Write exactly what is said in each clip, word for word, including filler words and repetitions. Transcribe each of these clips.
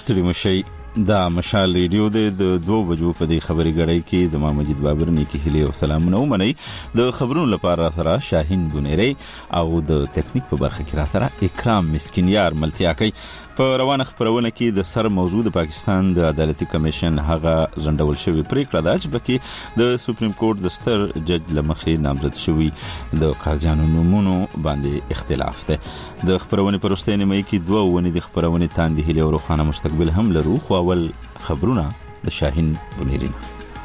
ستړي مشي دا مشال ریډیو د دوه بجو په دې خبري غړی کې زما مجید بابر نیکی هلي او سلامونه ومني د خبرونو لپاره سره شاهین ګونيري او د ټیکنیک په برخه کې را سره اکرام مسکینیار ملتیا کوي. په روانه خبرونه کې د سر موضوع د پاکستان د عدالتي کمیشن هغه ځنډول شوی پریکړه ده چې بلکې د سپریم کورټ د ستر جج لمخې نامزد شوی د قاضیانو نومونو باندې اختلاف ده. د خبرونه پرسته نیمه کې دوه ونې د خبرونه تاندې هلي او روخانه مستقبل هم لرو. خو اول خبرونه د شاهین ګونيري.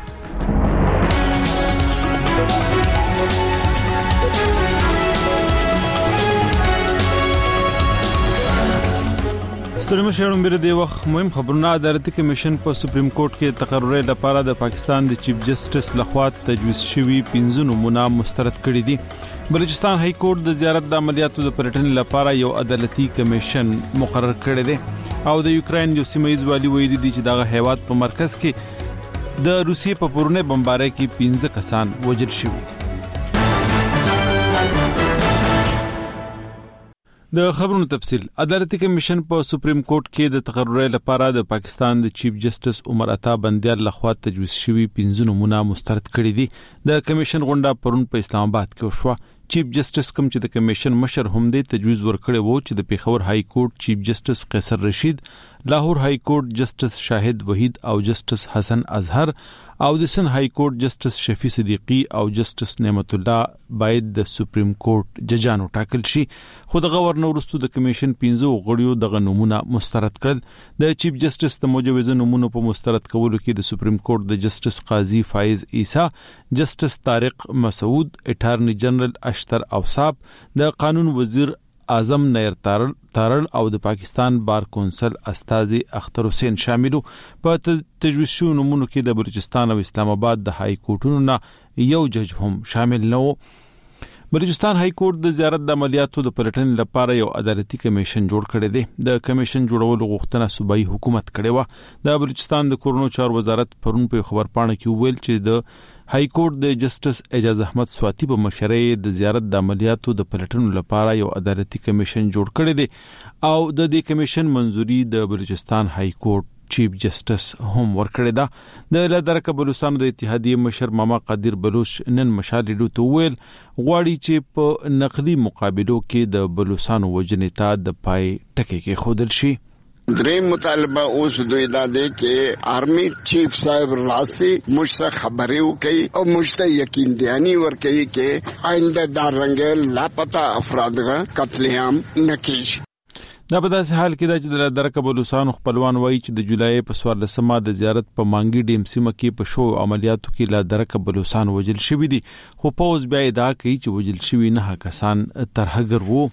ستړي مشرون بیر دی وخت مهم خبرونه. عدالتي کمیشن په سپریم کورټ کې تقرر لپاره د پاکستان د چیف جسټس لخوا تجویز شوی پنځه نمونه مسترد کړي دي. بلوچستان های کورټ د زیارت د عملیاتو د پرټن لپاره یو عدالتي کمیشن مقرر کړی دی او د یوکرين یو سیمایي والی ویلي دي چې دغه هیواد په مرکز کې د روسیې په پرونه بمبارۍ کې پنځه کسان وژل شوي. د خبرونو تفصیل. عدالتي کمیشن په سپریم کورټ کې د تقرر لپاره د پاکستان د چیف جسټس عمر عطا بندیال لخوا تجویز شوی پنځه نمونه مسترد کړي دي. د کمیشن غونډه پرون په اسلام آباد کې وشوه. چیف جسټس کوم چې د کمیشن مشر هم دی تجویز ورکړی وو چې د پیښور های کورټ چیف جسټس قیصر رشید، لاهور های کورټ جسټس شاهد وحید او جسټس حسن اظهر او د سن های کورټ جسټس شفیع صدیقی او جسټس نعمت الله باید د سپریم کورټ ججانو ټاکل شي. خو د گورنر ورستو د کمیشن پنځه غړیو دغه نمونه مسترد کړل. د چیف جسټس د مجوزه نمونه په مسترد کولو کې د سپریم کورټ د جسټس قاضي فایز عیسی، جسټس طارق مسعود، اټارنی جنرال اشتر اوصاف، د قانون وزیر اعظم نیر تارل تارل او د پاکستان بار کونسل استاذي اختر حسین شاملو. په تجویز شو نمونه کې د بلوچستان او اسلام آباد د های کورټونو نه یو جج هم شامل نه و. بلوچستان های کورټ د زیارت د عملیاتو د پلټن لپاره یو عدالتي کمیشن جوړ کړی دی. د کمیشن جوړولو غوښتنه صوبایي حکومت کړې و. د بلوچستان د کورونو چارو وزارت پرون په خبرپاڼه کې ویل چې د های کورټ د جسټس اعجاز احمد سواتی په مشرۍ د زیارت د عملیاتو د پلټنو لپاره یو عدالتي کمیشن جوړ کړی دی او د دې کمیشن منځوري د بلوچستان های کورټ چیف جسټس هم ورکړی ده. د لدرکه بلوچستان د اتحادیې مشر ماما قادر بلوچ نن مشال ریډیو ته ویل غواړي چې په نقدي مقابلو کې د بلوچستان وجنې ته د پای ټکی کې خودل شي. دریم مطالبه اوس دوی دا دی چې آرمی چیف صاحب راسي مجھसे خبرې وکړي او مجھته یقین دهانی ورکړي چې آینده دا رنګ لاپتا افراد قتل عام نه کیږي. دا په داسې حال کې دا چې د درکه بلوچستان خپلوان وایي چې د جولای په څوارلسمه د زیارت په مانګي ډیم سیمه کې په شو عملیاتو کې لا درکه بلوچستان وژل شوی دي. خو پوز بیا ادعا کوي چې وژل شوی نه کسان ترهګر وو.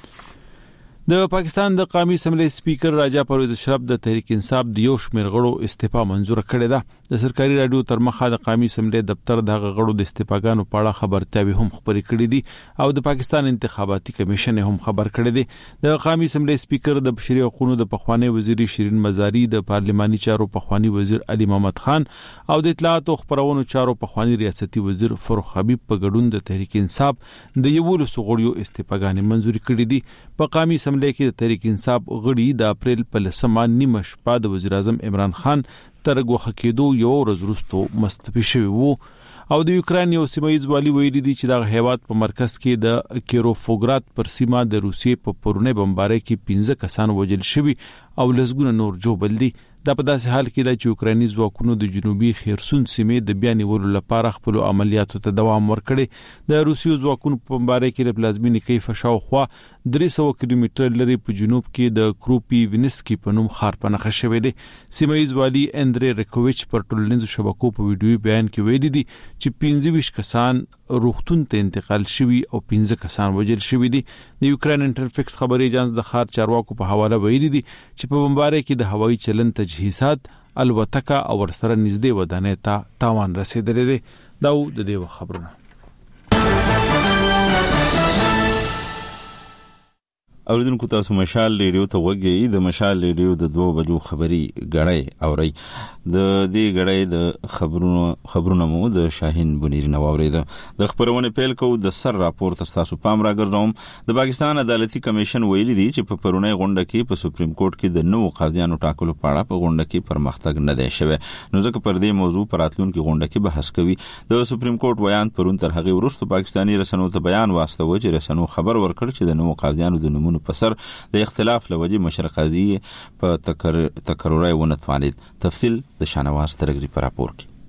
د پاکستان د قومي اسمبلی سپیکر راجا پرویز اشرف د تحریک انصاف د یو شمېر غړو استعفا منزور کړې ده. د سرکاري رادیو تر مخه د قومي اسمبلی دفتر د غړو د استعفاګانو په اړه خبرتاوي هم خبرې کړې دي او د پاکستان انتخاباتي کمیشن هم خبر کړی دی. د قومي اسمبلی سپیکر د بشري حقوقو د پخوانی وزیر شیرین مزاری، د پارلماني چارو پخوانی وزیر علي محمد خان او د اطلاعات او خبرونو چارو پخوانی ریاستي وزیر فروخ حبیب په ګډون د تحریک انصاف د یو لسو غړو استعفاګانې منزور کړې دي. په قومي اسمبلی کې د تحریک انصاف غړي د اپریل په لسمه نیمه شپه د وزیر اعظم عمران خان تر غوښه کېدو یو ورځ وروسته مستعفي شوی وو او د یوکرين یو سیمایي والی ویلي دي چې د هیواد په مرکز کې د کیروفوګرات پر سیمه د روسیې په پرونه بمبارۍ کې پنځه کسان وژل شوي او لسګونه نور جوړ دي. دا په داسې حال کې د یوکریني ځواکونو د جنوبي خیرسون سیمې د بیا نیولو لپاره خپل عملیاتو ته دوام ورکړي. د روسیې ځواکونو په بمبارۍ کې د پلازمینې کیف شاوخوا درې سوه کیلومتر لري په جنوب کې د کروپی وینسکی په نوم ښار په نښه شوی دی. سیمایي والی اندری ریکوویچ پر ټولنیزو شبکو په ویډیوي بیان کې ویلي دي چې پنځه ویشت کسان روغتون ته انتقال شوي او پنځه کسان وژل شوي دي. د یوکرين انټرفیکس خبري ایجنس د ښار چارواکو په حواله ویلي دي چې په بمبارۍ کې د هوایي چلن تجهیزات، الوتکه او ورسره نږدې ودانۍ ته تاوان رسیدلی دی. دا و د دې خبرونه. اوریدونکو تاسو مشال ریډیو ته وګورئ. د مشال ریډیو د دوه بجو خبري غړې اوري. د دې غړې د خبرونو خبرونه مو د شاهین بنيري نو اورید. د خبرونه پیل کو د سر راپور تاسو پام راګرځوم. د پاکستان عدالتي کمیشن ویلي دی چې په پرونی غونډه کې په سپریم کورټ کې د نوو قاضیانو ټاکلو په اړه په غونډه کې پرمختګ نه دی شوی. نو ځکه پر دې موضوع پر راتلونکي غونډه کې بحث کوي. د سپریم کورټ بیان پرون تر هغه وروسته پاکستاني رسنیو ته بیان واستوه چې رسنیو خبر ورکړ چې د نوو قاضیانو د نمونه په سر د اختلاف لوجه مشر قاضي په تکر تکراري ونتوانید. تفصیل د شانواز ترګری پر راپور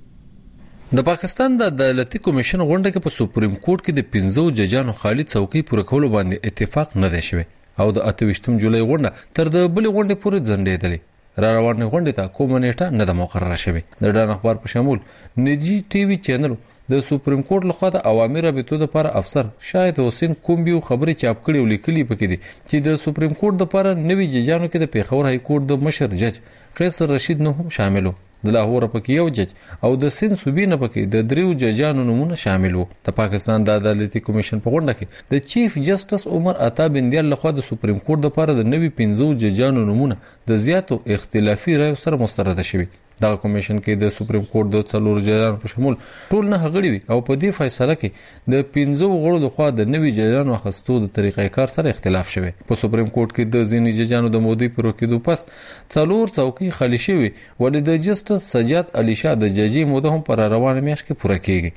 کې. د پاکستان د عدالتي کمیشن غونډه کې په سپریم کورټ کې د پنځو ججانو خالد څوکۍ پوره کولو باندې اتفاق نه دی شوی او د اته ویشتم جولای غونډه تر د بل غونډې پورې ځنډېدلې. را روانه غونډه ته کومه نیټه نه د مقرره شوی. د ډان اخبار په شمول نجی ټي وي چینل د سپریم کورټ لخوا د عوامي رابطو لپاره افسر شاهد حسین کومبیو خبري چاپ کړي او لیکلي پکې دي چې د سپریم کورټ لپاره نوي ججانو کې د پیښور های کورټ د مشر جج قیصر رشید نو هم شامل وو. د لاهور پکې یو جج او د سند صوبې نه پکې د دریو ججانو نمونه شامل وو. د پاکستان د عدالتي کمیشن په غونډه کې د چیف جسټس عمر عطا بندیال لخوا د سپریم کورټ لپاره د نوي پنځو ججانو نمونه د زیاتو اختلافي رایو سره مسترد شوی. دا کمیشن کې د سپریم کورټ د څلور ججانو په شمول ټول نه غړي وي او په دې فیصله کې د پنځو غړو لخوا د نوي ججانو اخستو د طریقې کار سره اختلاف شوی. په سپریم کورټ کې د ځینې ججانو د مودې پر وکیدو پس څلور څوکۍ خالی شوی ولې د جسټس سجاد علي شاه د ججې موده هم پر روانه میاشت کې پوره کیږي.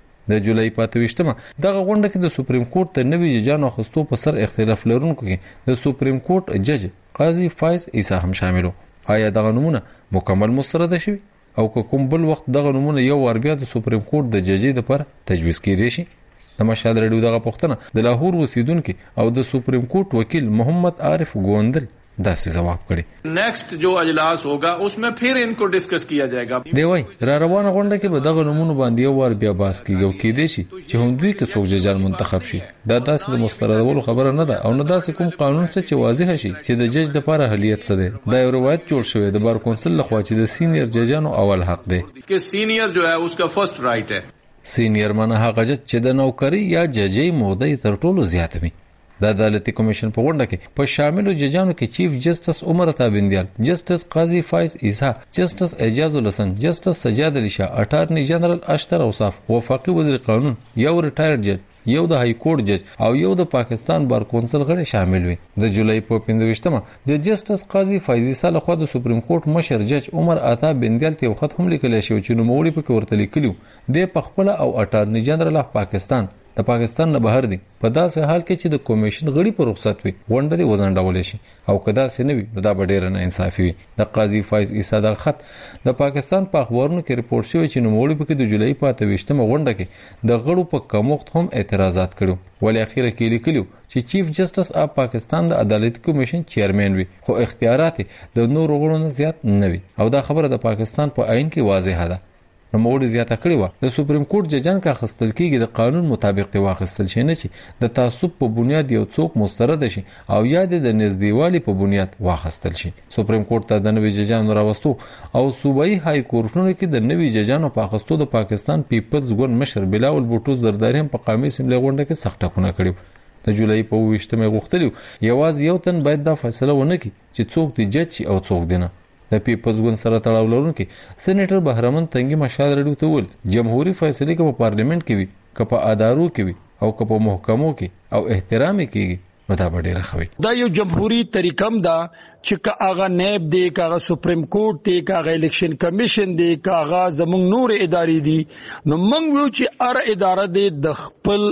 د جولای پاته وشتمه دغه غونډه کې د سپریم کورټ د نوي ججانو اخستو په سر اختلاف لرونکو کې د سپریم کورټ جج قاضي فایز عیسی هم شامل وو. آیا دغه نمونه مکمل مسترد شوی او کوم بل وخت دغه نمونه یو ور بیا د سپریم کورټ د ججې لپاره تجویز کیدی شي؟ د مشهد ریډیو دغه پوښتنه د لاهور اوسیدونکو او د سپریم کورټ وکیل محمد عارف گوندل داسې جواب کړي. نیکسٹ جو اجلاس ہوگا اس میں پھر ان کو ڈسکس کیا جائے گا. دی وای را روانه غونډه کې به دغه نمونه باندې یو ور بیا باس کیږي او کېدې شي چې هم دوی کې څوک ججان منتخب شي. دا داسې د مستردولو خبره نه ده او نه داسې کوم قانون څه چې واضح شي چې د جج لپاره اهلیت څه دی. دا یو روایت جوړ شوی د بار کونسل لخوا چې د سینیئر ججانو اول حق دی چې سینیئر جو ہے اس کا فرست رائٹ ہے. سینیئر معنی هغه جج چې د نوکری یا ججې موده تر ټولو زیاته وي. د عدالتي کمیشن په غونډه کې په شاملو ججانو کې چیف جسټس عمر عطا بندیال، جسټس قاضي فایز عیسی، جسټس اعجاز الحسن، جسټس سجاد علي شاه، اټارنی جنرال اشتر اوصاف، وفاقي وزیر قانون، یو ریټایرډ جج، یو د های کورټ جج او یو د پاکستان بار کونسل غړي شامل وي. د جولای په پنځه ویشتمه د جسټس قاضي فایز عیسی لخوا د سپریم کورټ مشر جج عمر عطا بندیال ته خط هم لیکل شوی چې نو موري په ورته لیکلو د پخپله او اټارنی جنرال اف پاکستان د پاکستان نه بهر دي په داسې حال کې چې د کمیشن غړي په رخصت وي غونډه دی وزنډول شي او کدا سينوي دا ډېر نه انصافي وي. د قاضي فایز عیسی د خط د پاکستان په اخبارونو کې ریپورت شوی چې نو موري په د جولای په اته ویشتمه غونډه کې د غړو په کموخت هم اعتراضات کړو ولې اخیره کې لیکلو چې چیف جسټس اف پاکستان د عدالتي کمیشن چیرمن وي خو اختیارات د نور غړو نه زیات نه وي او دا خبره د پاکستان په عین کې واضحه ده. نو موږ زیاته کړی و د سپریم کورټ ججان کا خستل کېږي د قانون مطابق دی واخستل شي نه چې د تعصب په بنیاد یو څوک مسترد شي او یا د نږدېوالي په بنیاد واخستل شي. سپریم کورټ ته د نوي ججانو راوستو او صوبایي های کورټونو کې د نوي ججانو په اخستو د پاکستان پیپلز ګوند مشر بلاول بوټو زرداری هم په قومي اسمبلی غونډه کې سخت ټکونه کړي. د جولای په ویشتمه غوښتلو یوازې یو تن باید دا فیصله ونه کړي چې څوک دی جج او څوک دی نه. د پیپلز ګوند سره تړاو لرونکي سېنیټر بهرمن تنګي مشال رډو ته ول جمهوریت فیصله کې په پارلیمنت کې وي که په ادارو کې وي او که په محکمو کې او احترام کېږي نو دا ډېر خوي. دا یو جمهوریت طریقم دا چې کاغه نیب دی کاغه سپریم کورټ دی کاغه الیکشن کمیشن دی کاغه زمونږ نور ادارې دي نو موږ ویو چې ار اداره دی د خپل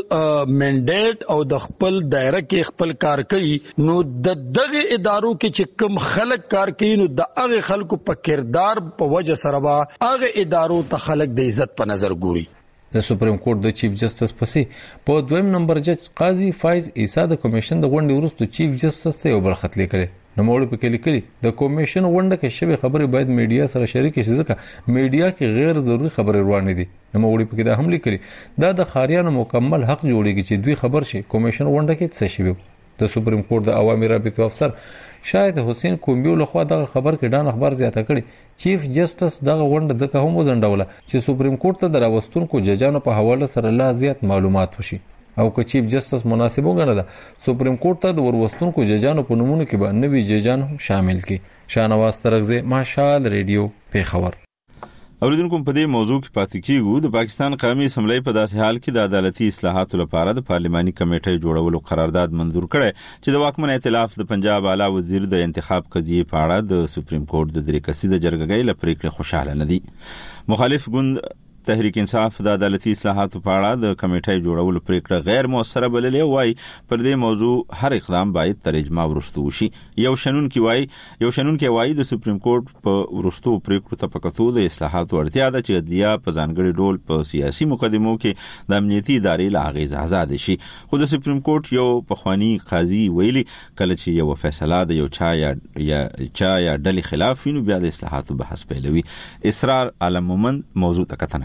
منډیټ او د خپل دایره کې خپل کار کوي نو د دغه ادارو کې چې کم خلک کار کوي نو د هغه خلکو په کردار په وجه سره با هغه ادارو ته خلک د عزت په نظر ګوري. د سپریم کورټ د چیف جسټس پسې په دویم نمبر جج قاضي فایز عیسی د کمیشن د غونډې وروسته چیف جسټس ته یو بل خط لیکلی نو موږ په کې لیکلي د کمیشن غونډه کې شوی خبرې باید میډیا سره شریک شي ځکه میډیا کې غیر ضروري خبرې روانې دي. نو موږ په کې دا هم لیکلي دا د خاریانو مکمل حق جوړیږي چې دوی خبر شي کمیشن غونډه کې څه شوی. د سپریم کورټ د عوامي رابطو افسر شاهد حسین کومبیو لخوا دغه خبر کې ډان اخبار زیاته کړي چیف جسټس دغه غونډه ځکه هم وزنډوله چې سپریم کورټ ته د راوستونکو ججانو په حواله سره لا زیات معلومات وشي. او که چیف جسټس مناسب وګڼل سپریم کورټ ته د ورستونکو ججانو په نومونو کې به نوي ججان شامل کړي. شاهنواز ترغزی، ماشال ریډیو، پیښور. اوریدونکو په دې موضوع کې پاتې کیږو. د پاکستان قومي اسمبلی په داسې حال کې د عدالتي اصلاحاتو لپاره د پارلماني کمیټې جوړولو قرارداد منظور کړي چې د واکمن ائتلاف د پنجاب اعلی وزیر د انتخاب قضیې په اړه د سپریم کورټ د درې کسیزه جرګې لپاره پریکړه خوشاله نه دي. مخالف ګوند تحریک انصاف د عدالتي اصلاحاتو په اړه د کمیټې جوړولو پریکړه غیر موثره بللې وای. پر دې موضوع هر اقدام باید تر اجماع وروسته وشي. یو شنن کې وای یو شنن کې وای د سپریم کورټ په وروستو پریکړو ته پکاتو د اصلاحاتو اړتیا ده چې عدلیه په ځانګړي ډول په سیاسي مقدمو کې د امنیتي ادارې له اغیز آزاد شي. خو د سپریم کورټ یو پخوانی قاضي ویلي کله چې یو فیصله د یو چا یا یا چا یا ډلې خلاف وي نو بیا د اصلاحاتو بحث پیلوي. اسرار عالم مومن موضوع ته کتنه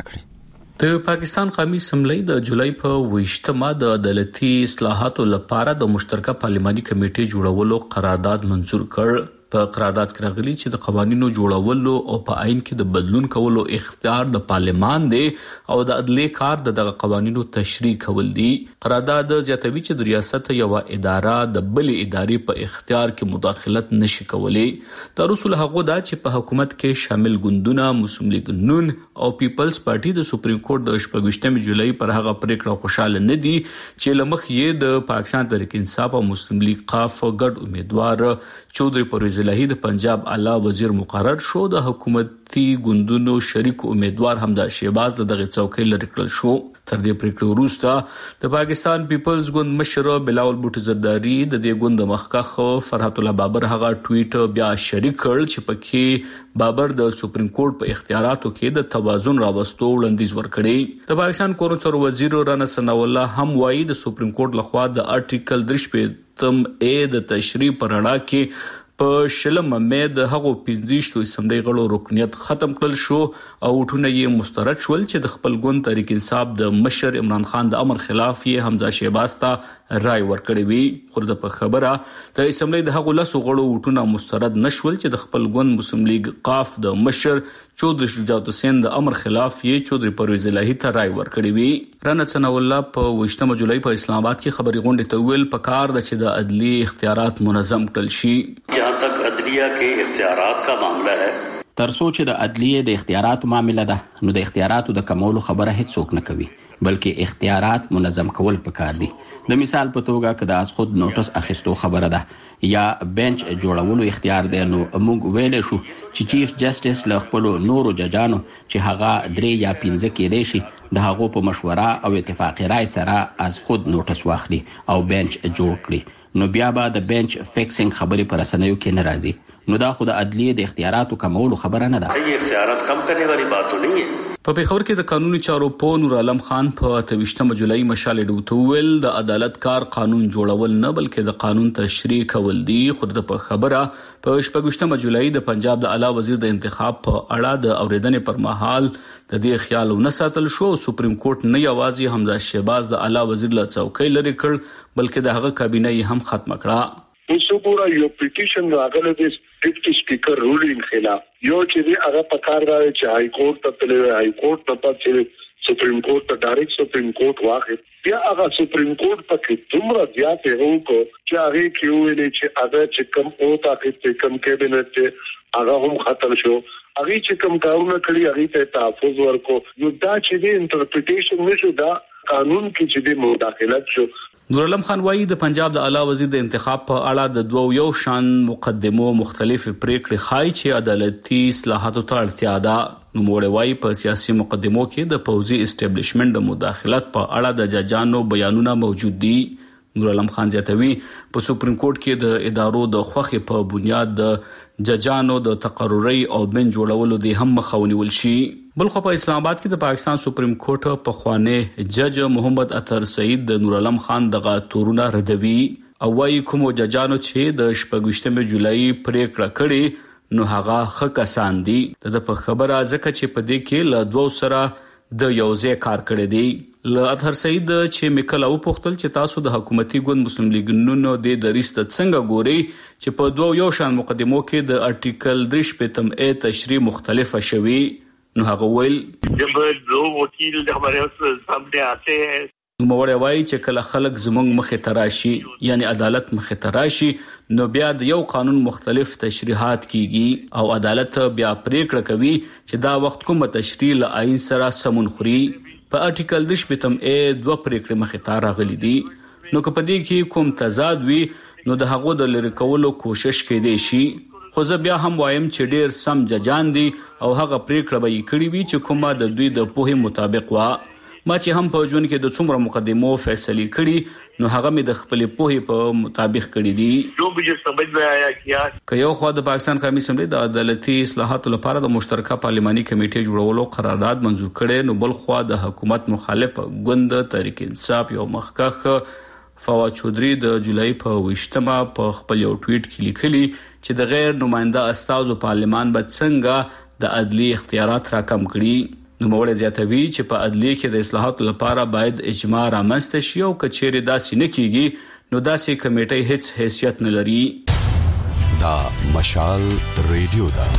د پاکستان قومي اسمبلی د جولای په ویشتمه د عدالتي اصلاحاتو لپاره د مشترکه پارلماني کمیټې جوړولو قرارداد منظور کړ. په قرارداد کې راغلي چې د قوانینو جوړولو او په عین کې د بدلون کولو اختیار د پارلمان دی او د عدلیې کار د دغه قوانینو تشریح کول دي. قرارداد زیاتوي چې د ریاست یو اداره د بلې ادارې په اختیار کې مداخلت نشي کولی. د رسول هغه دا چې په حکومت کې شامل ګوندونه مسلم لیگ نون او پیپلز پارټي د سپریم کورټ د شپږم جولای پر هغه پریکړه خوشاله نه دي چې لمخ یې د پاکستان تحریک انصاف او مسلم لیگ قاف ګډ امیدوار چودري پرویز الهی د پنجاب اعلی وزیر مقرر شو. د حکومتي ګوندونو شریک امیدوار همدا شهباز د دغه څوکۍ لري کړل شو. تر دې پریکړې وروسته د پاکستان پیپلز ګوند مشر بلاول بوټو زرداری د دې ګوند مخکښ فرحت الله بابر هغه ټویټ بیا شریک کړ چې پکې بابر د سپریم کورټ په اختیاراتو کې د توازن راوستو وړاندیز ورکړي. د پاکستان کورن چارو وزیر رانا ثناء الله هم وایي د سپریم کورټ لخوا د آرټیکل درې شپږم ا د تشریح پر اړه کې په شلم مې د هغو پنځه اسمبلی غړو رکنیت ختم کړل شو او وټونه یې مسترد شول چې د خپل ګوند تحریک انصاف د مشر عمران خان د امر خلاف یې حمزه شهباز ته رائے ورکړی وی. خو د په خبره د اسمبلی د هغو لاسو غړو وټونه مسترد نشول چې د خپل ګوند مسلم لیگ قاف د مشر چودري شجاعت حسین د امر خلاف یې چودري پرویز الهی ته رائے ورکړی وی. رانا ثناء الله په ویشتمه جولای په اسلام آباد کې خبري غونډه ته ویل پکار د چې د عدلی اختیارات منظم کړل شي. جہاں تک عدلیہ کے اختیارات کا معاملہ ہے تر سوچ د عدلیه د اختیاراتو معاملہ ده نو د اختیاراتو د کمولو خبره هیڅ څوک نه کوي بلکې اختیارات منظم کول پکار دي. د مثال په توګه که د از خود نوټس اخیستو خبره ده یا بنچ جوړولو اختیار دی نو موږ ویل شو چې چیف جسټس له خپل نورو ججانو چې هغه درې یا پنځه کېدای شي د هغو په مشوره او اتفاقی رای سره از خود نوټس واخلي او بنچ جوړ کړي نو بیا به د بنچ فکسینګ خبرې پر اسنیو کې نه راځي نو دا خو د عدلیه د اختیاراتو کمولو خبره نه ده. یہ اختیارات کم کرنے والی بات تو نہیں ہے. په پیښور کې د قانوني چارو په نور عالم خان په تویشتمه جولای مشال ډوتول د عدالت کار قانون جوړول نه بلکې د قانون تشریح کول دي. خو د په خبره په شپږشتمه جولای د پنجاب د اعلی وزیر د انتخاب په اړه د اوریدنې پر مهال د دې خیال ونه ساتل شو. سپریم کورټ نه یوازې حمزه شهباز د اعلی وزیر له څوکۍ لري کړ بلکې د هغه کابینه یې هم ختم کړه. اوسو پورا یو پټیشن راغله د ډیپټي سپیکر رولینګ خلاف یو چې هغه پکار راځي چې هاي کورټ ته تللی هاي کورټ ته پاتې سپریم کورټ ته ډایرکټ سپریم کورټ واخی بیا هغه سپریم کورټ پکې دومره زیات هو کو چې هغه کې ویلې چې هغه چې کم او تاکي چې کم کابینټ هغه هم ختم شو هغه چې کم کارونه کړی هغه ته تحفظ ورکو یو دا چې د انټرپریټیشن نشو دا قانون کې چې د مداخلت شو. نور علم خان وایي د پنجاب د اعلی وزیر د انتخاب په اړه د دوو یو شان مقدمو مختلف پریکړې خای چې عدالتي اصلاحاتو ته اړتیا ده. نوموړی وایي په سیاسي مقدمو کې د پوځي اسټابلیشمنت د مداخلت په اړه د ججانو بیانونه موجود دي. نور علم خان زیاتوي په سپریم کورټ کې د ادارو د خوخي په بنیاد د ججانو د تقرری او بنچ جوړولو د هم مخاونیول شي. بلخو په اسلام آباد کې د پاکستان سپریم کورټ په خوانه جج محمد اطهر سعید د نور علم خان دغه تورونه ردوي او وايي کوم ججانو چې د شپږشتمه جولای پریکړه کړې نو هغه ښه کسان دي. د په خبره ځکه چې په دې کې له دوه سره د یوځای کار کړی دی. له اطهر سعید چې میکل او پختل چې تاسو د حکومتي ګوند مسلم لیگ نونو د دریست څنګه ګوري چې په دوه یو شان مقدمو کې د آرټیکل درې شپږم ا تشریح مختلفه شوي نو هغه ویل جب دو وکیل ہمارے سامنے آتے ہیں نوموړی وایي چې کله خلک زموږ مخې ته راشي یعنی عدالت مخې ته راشي نو بیا د یو قانون مختلف تشریحات کیږي او عدالت بیا پریکړه کوي چې دا وخت کومه تشریح له آئین سره سمون خوري. په آرټیکل د شپږم ا دوه پریکړې مخې ته راغلي دي نو که په دې کې کوم تضاد وي نو د هغو د لرې کولو کوشش کېدی شي. خو زه بیا هم وایم چې ډیر سم ججان دي او هغه پریکړه به یې کړې وي چې کومه د دوی د پوهې مطابق وه. ما چې هم په ژوند کې د څومره مقدمو فیصلې کړي نو هغه مې د خپلې پوهې په مطابق کړي دي. جو مجھے سمجھ میں آیا کیا که یو خوا د پاکستان قومي اسمبلی د عدالتي اصلاحاتو لپاره د مشترکه پارلماني کمیټې جوړولو قرارداد منظور کړي نو بل خوا د حکومت مخالف ګوند تحریک انصاف یو مخکښ فواد چودھری د جولای په ویشتمه په خپل یو ټویټ کې لیکلي چې د غیر نماینده استازو پارلمان به څنګه د عدلي اختیارات راکم کړي. نوموړی زیاتوي چې په عدلیه کې د اصلاحاتو لپاره باید اجماع رامنځته شي او که چیرې داسې نه کیږي نو داسې کمیټې هیڅ حیثیت نه لري. دا مشال ریډیو ده.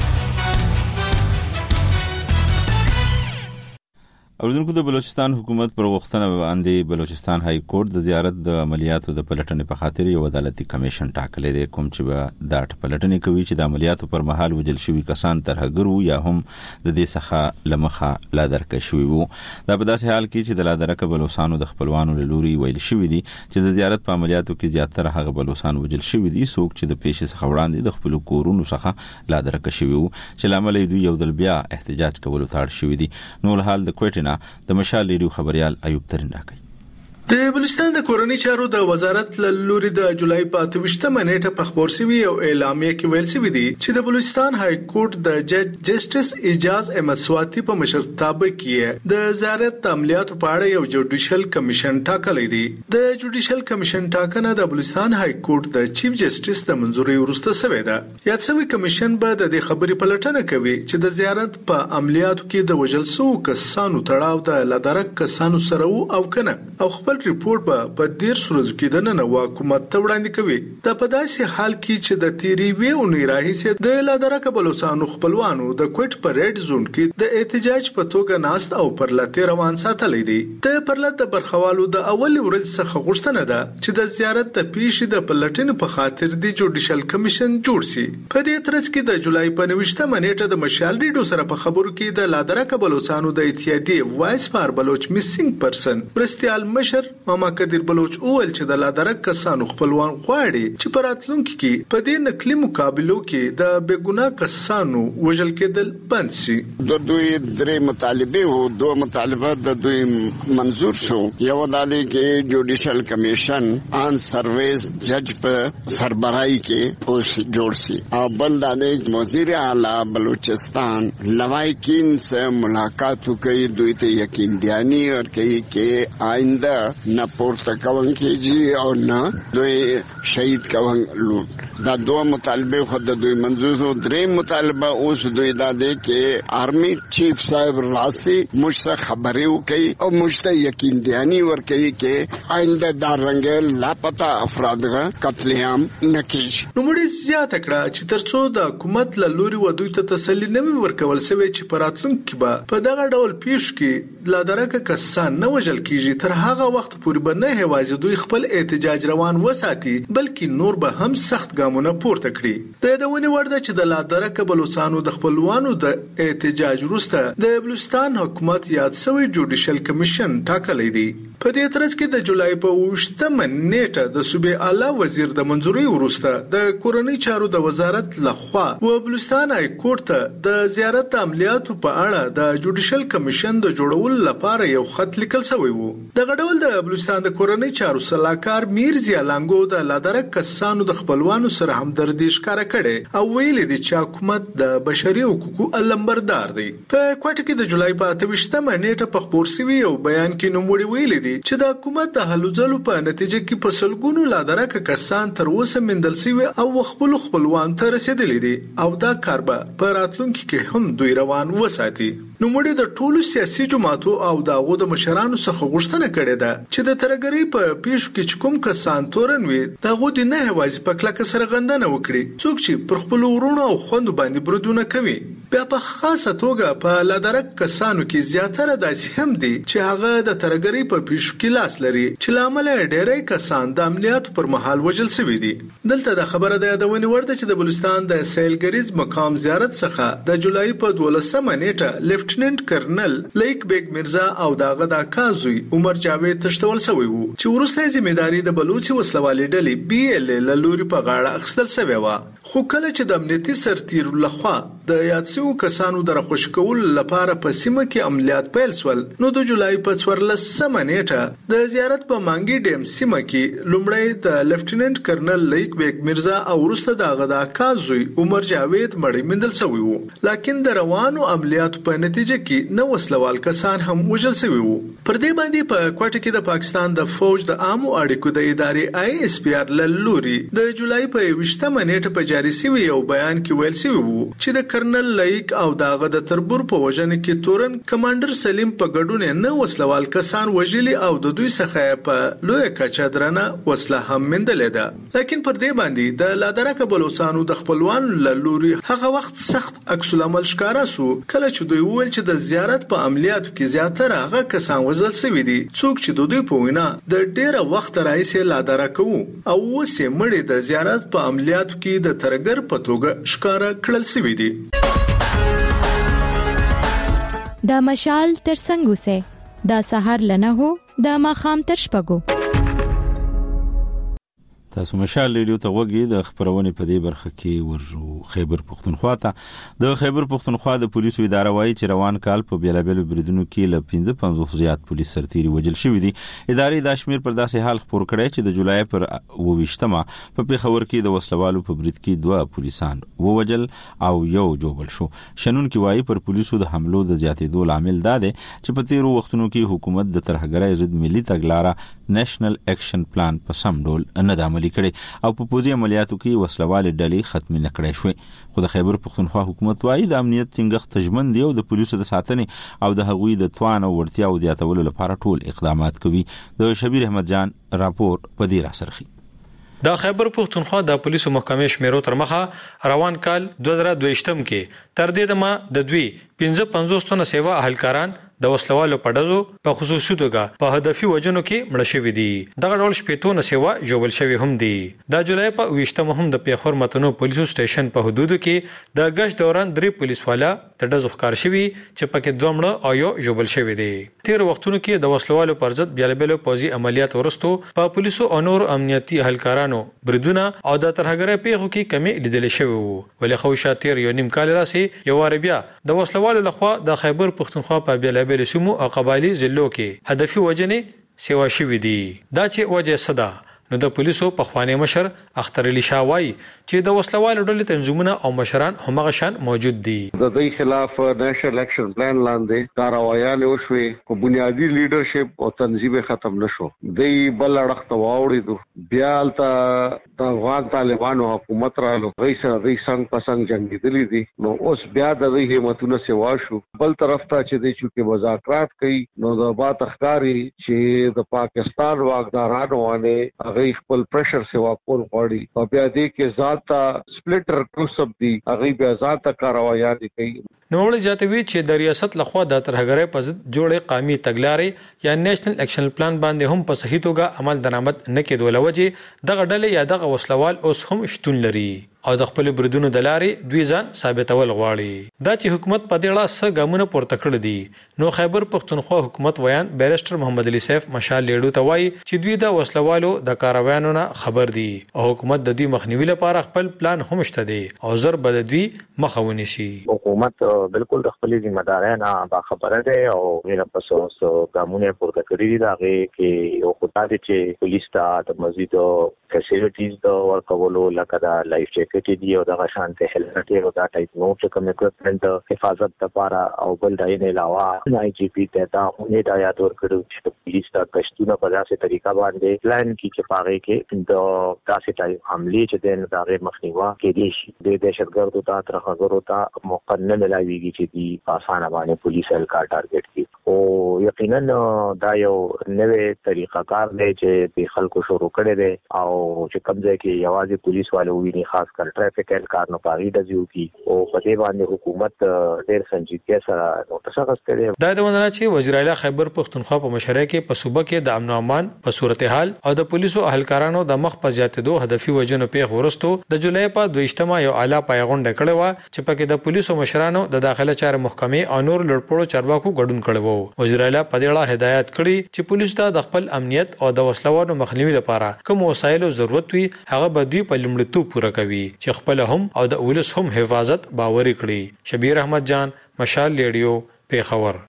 اوریدونکو د بلوچستان حکومت پر غوښتنه باندې بلوچستان های کورټ د زیارت د عملیاتو د پلټنې په خاطر یو عدالتي کمیشن ټاکلی دی کوم چې به دا پلټنې کوي چې د عملیاتو پر مهال وجل شوي کسان ترهګر وو یا هم د دې څخه لمخه لادرکه شوي وو. دا په داسې حال کې چې د لادرکه بلوچستانو د خپلوانو له لوري ویل شوي دي چې د زیارت په عملیاتو کې زیاتره هغه بلوچستان وجل شوي دي څوک چې د پیښې څخه وړاندې د خپل کورونو څخه لادرکه شوي وو چې لامل دوی یو ځل بیا احتجاج کولو ته اړ شوي دي. نو حال د کوټینا د مشال ریډیو خبريال ایوب ترین راکړي. د بلوچستان د کورنۍ چارو د وزارت له لوري د جولای په اته ویشتمه نیټه په خبر شوی او اعلامیه کې ویل شوی دی چې د بلوچستان های کورټ د جج جسټس اجاز احمد سواتی په مشرتابه کې د زیارت عملیاتو په اړه یو جوډیشل کمیشن ټاکلی دی. د جوډیشل کمیشن ټاکنه د بلوچستان های کورټ د چیف جسټس د منځوري وروسته شوې ده. یاد شوی کمیشن به د دې خبرې پلټنه کوي چې د زیارت په عملیاتو کې د وژل شوو کسانو تړاو د لادرک کسانو سره او کنه او خپل ریپورت به په ډیر سورزو کې د نن حکومت ته وړاندې کوي. دا په داسې حال کې چې د تیری وی اونۍ راهیسې د لادرکه بلوچستانو خپلوانو د کوټ په ریډ زون کې د احتجاج په توګه ناست او پر لته روان ساتلې دي. د پرلط د برخوالو د اول ورځ څخه غوښتنه ده چې د زیارت د پیښې د پلټنې په خاطر د جوډیشل کمیشن جوړ شي. په دې ترڅ کې د جولای په نوښتمه نیټه د مشال ریډیو سره په خبرو کې د لادرکه بلوچستانو د اتحادیې وایس فار بلوچ میسینګ پرسن برستیال مشر ماما کدیر بلوچ اول چې د لادرک کسانو خپلوان غواړي چې په راتلونکي کې په دې نقلي مقابلو کې د بیګناه کسانو وژل کېدل بند شي. د دوی درې مطالبه وو دوه مطالبه د دوی منظور شو. یو دالي کې جوډیشل کمیشن آن سرویس جج په سربراهي کې اوس جوړ شي او بل دالي وزیر اعلی بلوچستان لوایکین سے ملاقات کوي دوی ته یقین دیانی اور کوي کې آئنده न पोर्ता कवन कीजिए और न दोई शहीद कवन लूट. دا دوه مطالبه خود د دوی منظور شو. درې مطالبه اوس دوی دا دي کې آرمی چیف صاحب راسي مجھसे خبري وکي او مجھته یقین دیانی ورکي کې آئنده دار رنگل لاپتا افراد قتل عام نکیش. نو مړي زیاته کړه چې ترڅو د حکومت له لوري و دوی ته تسلی نه ورکول سوي چې پراتلونکي به په دغه ډول پیښ کې لادرکه کسان نه وژل کیږي. تر هغه وخت پورې به نه هوازي دوی خپل احتجاج روان وساتي بلکې نور به هم سخت ګامونه پورته کړي. د یادونې وړ ده چې د لادرکه بلوچستانو د خپلوانو د احتجاج وروسته د بلوچستان حکومت یاد شوی جوډیشل کمیشن ټاکلی دی. په دې ترڅ کې د جولای په اوویشتمه نیټه د صوبې اعلی وزیر د منځوري وروسته د کورنۍ چارو د وزارت لخوا و بلوچستان های کورټ ته د زیارت عملیاتو په اړه د جوډیشل کمیشن د جوړولو لپاره یو خط لیکل شوی وو. دغه ډول د بلوچستان د کورنۍ چارو سلاکار میر ضیا لانګو د لادرک کسانو د خپلوانو سره همدردي ښکاره کړي او ویلي دي چې حکومت د بشري حقوقو علمبردار دی. په کوټه کې د جولای په اته ویشتمه نیټه په خبر شوی یو بیان کې نوموړي ویلي دي چې د حکومت د هلو ځلو په نتیجه کې په سلګونو لادرکه کسان تر اوسه مندل شوي او خپل خپلوان ته رسیدلي دي او دا کار به په راتلونکي کې هم دوی روان وساتي. نوموړي د ټولو سیاسي جماعتو او دغه د مشرانو څخه غوښتنه کړې ده چې د ترګری په پیښو کې کوم کسان تورن وي دغه د نه هوازي په کلکه سره غندنه وکړي څوک چې پر خپل ورونو او خوند باندې برودونه کوي. بیا په خاصه توګه په لادرک کسانو کې زیاتره داسې هم دي چې هغه د ترګری په پیښو کې لاس لري چې لامل ډېری کسان د عملیاتو پر مهال وژل شوي دي. دلته د خبره د یادونې وړ ده چې د بلوچستان د سیلګریز مقام زیارت څخه د جولای په دولسمه نیټه لیفټننټ کرنل لیک بیگ مرزا او داغه د کازوی عمر جاوید تشتول شوی وو چې وروسته ځمېداري د بلوچ وسلوالې ډلې بي ال ال لوري په غاړه اخیستل شوی و. خو کله چې د امنیتي سرتیر لخوا د یادسیو کسانو در خوش کول لپاره په سیمه کې عملیات پیل شول نو د جولای په څوارلسمه نیټه د زیارت په مانګي ډیم سیمه کې لومړی د لیفټننټ کرنل لیک بیگ مرزا او وروسته دغه د کازوی عمر جاوید مړی مندل شوی وو. لکن د روانو عملیاتو په نتیجه کې نو وسلوال کسان هم وژل شوی وو. پر دې باندې په کوټه کې د پاکستان د فوج د عامو اړیکو د ادارې آی اس پی آر لوري د جولای په یوشتمه نیټه په جاری شوی یو بیان کې ویل شوی وو چې د کرنل لیک او داغه د تربور په وژنه کې تورن کمانډر سلیم په ګډون نه وسلوال کسان وژلي او د دوی څخه په لوی کچا درنه وسله هم مندلې ده. لکن پر دې باندې د لادرکه بلوچستانو د خپلوان لوري هغه وخت سخت عکس العمل ښکارا سو کله چې دوی ویل چې د زیارت په عملیاتو کې زیاتره هغه کسان وژل شوی دي څوک چې د دوی په وینا د ډیره وخت راځي لادرکه او وسه مړي د زیارت په عملیاتو کې د ترګر په توګه ښکارا کړل شوی دي. دا مشال تر څنګه سه دا سحر لنه هو دا ماخام تر شپګو. تاسو مشال ریډیو ته وګورئ. د خبرونه په دې برخه کې ورجو خیبر پختونخوا ته د خیبر پختونخوا د پولیسو اداره وایي چې روان کال په بیلابل بریدونو کې ل پنځه پنځوس زیات پولیس سرتیري وژل شوي دي. ادارې د شمیر پر داسې حال خبر کړی چې د جولای پر اوویشتمه په پیښور کې د وسلوالو په برید کې دوه پولیسان ووژل او یو جوړل شو. شنون کې وایي پر پولیسو د حملو د زیاتېدو لامل دا دی چې په تیرو وختونو کې حکومت د ترهګرۍ ضد ملي تګلارې نېشنل اکشن پلان په سم ډول نه د عملي کړي او په پوځي عملیاتو کې وسلوال ډلې ختم نه کړې شوې. خو د خیبر پختونخوا حکومت وايي د امنیت ټینګښت تجمن دی او د پولیسو د ساتنې او د هغوی د توان او وړتیاو زیاتولو لپاره ټول اقدامات کوي. د شبیر احمد جان راپور په دې را سرخي. د خیبر پختونخوا د پولیسو محکمې شمیرو تر مخه روان کال دوه زره دوه کې تر دې دمه د دوی پنځه پنځوس تنه سیوا اهلکاران د وسلوالو په ډزو په خصوصي توګه په هدفي وجنو کې مړ شوي دي. دغه ډول شپېتونه سیوا جوړل شوي هم دي. د جولای په اوویشتمه هم د پیښور متنو پولیسو سټیشن په حدودو کې د غشت دوران درې پولیس والا د ډزو ښکار شوي چې پکې دوه مړه او یو جوړل شوي دي. تیر وختونو کې د وسلوالو پر ضد بیلابلو پوځي عملیات ورستو په پولیسو او نور امنیتي اهلکارانو بریدونه او د ترهګرۍ پیښو کې کمی لیدل شوی وو. ولې خو شاتیر یو نیم کال راسي یو بیا د وسلوالو لخوا د خیبر پختونخوا په بیلابل سیمو او قبایلی ضلعو کې هدفي وجنې سیوا شوي دي. دا چې وجه صدا نو د پولیسو په خوانی مشر اختر علي شاه وایي چې د وسلوالو ډلې تنظیمونه او مشران همغه شان موجود دي. د دې خلاف نېشنل اکشن پلان لاندې کاروایان وشوي کو بنیادی لیډرشپ او تنظیم ختم نشو. د بل اړخ ته واوړي بیا الته د افغان طالبانو حکومت رالو رئیس رئیس څنګه پسنګ جنگیدلی دي نو اوس بیا د دې همتونه سیوا شو. بل طرف ته چې د چوکي مذاکرات کوي نو د با تخکاری چې د پاکستان واغدارانو باندې هغه خپل پرشر سیوا کول غواړي او بیا دې کې ذاته سپلیټر کوسب دي هغه بیا ذاته کاروایان کوي. نوړ جاتوي چې د ریاست لخوا د ترهګرۍ په ضد جوړې قومي تګلارې یا نېشنل اکشن پلان باندې هم په صحیح توګه عمل درآمد نه کېدو لوجه دغه ډلې یا دغه وسلوال اوس هم شتون لري او د خپل بریدونو د لارې دوی ځان ثابتول غواړي. دا چې حکومت په دې اړه څه ګامونه پورته کړل دي نو خیبر پختونخوا حکومت ویان بیرسټر محمد علي سیف مشال لیډو ته وایي چې دوی د وسلوالو د کاروانونو نه خبر دي او حکومت د دې مخنیوي لپاره خپل پلان هم شته دی او زر بد دوی مخه ونیسي. حکومت بالکل د خپل ذمہدارۍ نه با خبره ده او غیر پسو سو ګامونه پورته کړی دي. دا کې یو خدای چې پولیس ته د مزید فیسیلیټیز د ورکولو لکه دا لایف جیکټ دی او د شانته هلمټ او دا ټایپ نو چې کوم اکوپمنټ حفاظت لپاره او بل دای نه علاوه آی جی پی ته دا نه دا یاد ورکړو چې پولیس ته کښتونه په داسې طریقه باندې پلان کی چې پاره کې د داسې ټایپ حمله چې د دغه مخنیوي کې دي د دهشتګردو ته ترهګرو ته موقع نه ملایويږي چې دی آسان باندې پولیس الکا ټارګټ کی او یقینا دا یو نوې طریقه کار دی چې په خلکو شروع کړي دي او چې کوم ځای کې یوازې پولیس والو ویني خاص کر ټریفیک اهلکار نه پاغي د زیو کی او په دې باندې حکومت ډېر سنجیدګي سره نوټس اخیستی دی. دا د وندنه چې وزیر اعلی خیبر پختونخوا په مشره کې په صوبه کې د امن او امان په صورتحال او د پولیسو اهلکارانو د مخ په زیاتېدو هدفي وجنو پیښ ورستو د جولای په دویشتمه یو اعلی پایغونډه کړې و چې پکې د پولیسو مشرانو د داخله چارې محکمې او نور لړپړو چارواکو ګډون کړي وو. وزیر اعلی په دې اړه هدایت کړي چې پولیس ته د خپل امنیت او د وسلوالو مخنیوي لپاره کوم وسایلو ضرورت وي هغه به دوی په لومړیتوب پوره کوي چې خپل هم او د ولس هم حفاظت باوري کړي. شبیر احمد جان، مشال ریډیو، پیښور.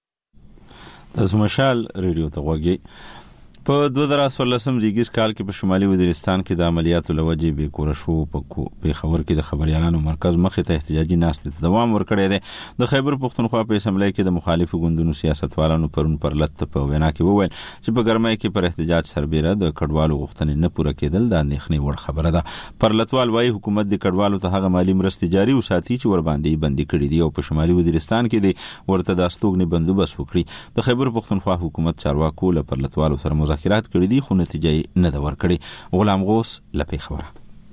تاسو مشال ریډیو ته غوږی. په دوه زره څوارلسم زیږیز کال کې په شمالي وزیرستان کې د عملیاتو لوجې به کور شو په پیښور کې د خبريالانو مرکز مخې ته احتجاجي ناستې ته دوام ورکړی دی. د خیبر پختونخوا په اسمبلی کې د مخالفو ګوندونو سیاستوالانو پرون پر لټ په وینا کې وویل چې په ګرمۍ کې پر احتجاج سربېره د کډوالو غوښتنې نه پوره کېدل د اندېښنې وړ خبره ده. پر لټوال وايي حکومت د کډوالو ته هغه مالی مرستې جاري وساتي چې ور باندې بندي کړي دي او په شمالي وزیرستان کې د ورته د استوګنې بندوبست وکړي. د خیبر پختونخوا حکومت چارواکو له پر لټوالو سره مذاکرات کړي دي خو نتیجه نه ده ورکړې. غلام غوث لپی خبره.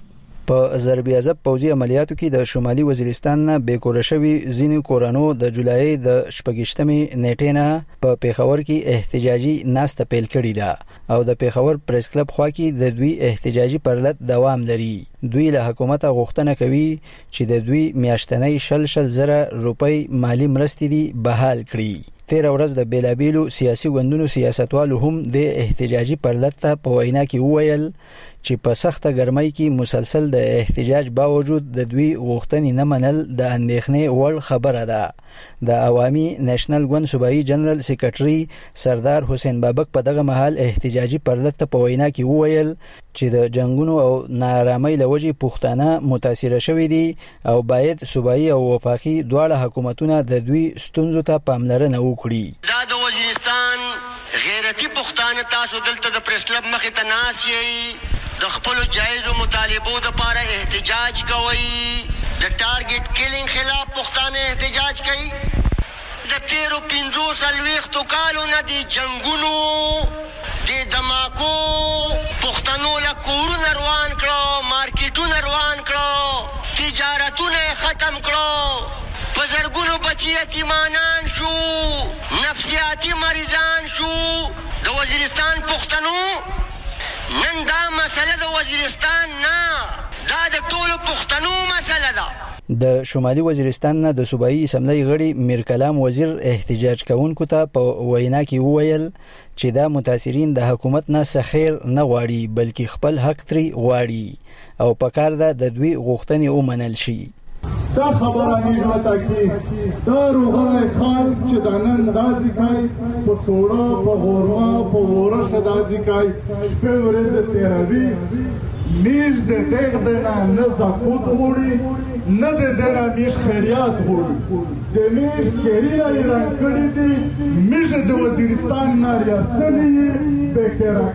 په ضرب عضب پوځي عملیاتو کې د شمالي وزیرستان نه بیکوره شوي ځینې کورانو د جولای د شپږشتمې نیټې نه په پیښور کې احتجاجي ناسته پیل کړې ده او د پیښور پریس کلب خوا کې د دوی احتجاجي پرلط دوام لري. دوی له حکومت غوښتنه کوي چې د دوی میاشتنۍ شل شل زره روپۍ مالی مرستې دي بحال کړي. تیر ورځ د بیلابیلو سیاسي ګوندونو سیاستوالو هم د احتجاجي پرلط په وینا کې وویل چې په سخته ګرمۍ کې مسلسل د احتجاج باوجود د دوی غوښتنې نه منل د اندېښنې وړ خبره ده. د عوامي نېشنل ګوند صوبایي جنرال سیکریټري سردار حسین بابک په دغه مهال احتجاجي پرلط په وینا کې وویل چې د جنگونو او نارامۍ له وجې پښتانه متاثر شوي دي او باید صوبایي او وفاقي دواړه حکومتونه د دوی ستونزو ته پاملرنه وکړي. دا د وزیرستان غیرتی پښتانه تاسو دلته د پریس کلب مخې ته ناست یې د خپل جایزو مطالبو لپاره احتجاج کوي. د ټارګټ کیلینګ خلاف پښتانه احتجاج کوي. د تیرو پنځو څلوېښتو کالو نه د جنگونو د دماکو پښتنو له کورونه روان کړو، مارکیټونه روان کړو، تجارتونه ختم کړو، په زرګونو بچي یتیمانان شو، نفسیاتي مریضان شو. د وزیرستان پښتنو نن دا مسله د وزیرستان نه، دا د ټولو پښتنو مسله ده. د شمالي وزیرستان نه د صوبایي اسمبلی غړي میر کلام وزیر احتجاج کوونکو ته په وینا کې وویل چې دا متاثرین د حکومت نه سخیر نه غواړي بلکې خپل حق ترې غواړي او پکار ده د دوی غوښتنې ومنل شي. دا خبره نیژه تاکي دا روغه خلک چې د نن دازي کوي په سوړه په غورما په ورشه دازي کوي شپه ورځ تیروي نیژ د دغه د نه زکوت وړي نه د دره میش خیرات وړي د میش کېرینا اعلان کړی دی میش د وزیرستان نه ریاستلې به کړه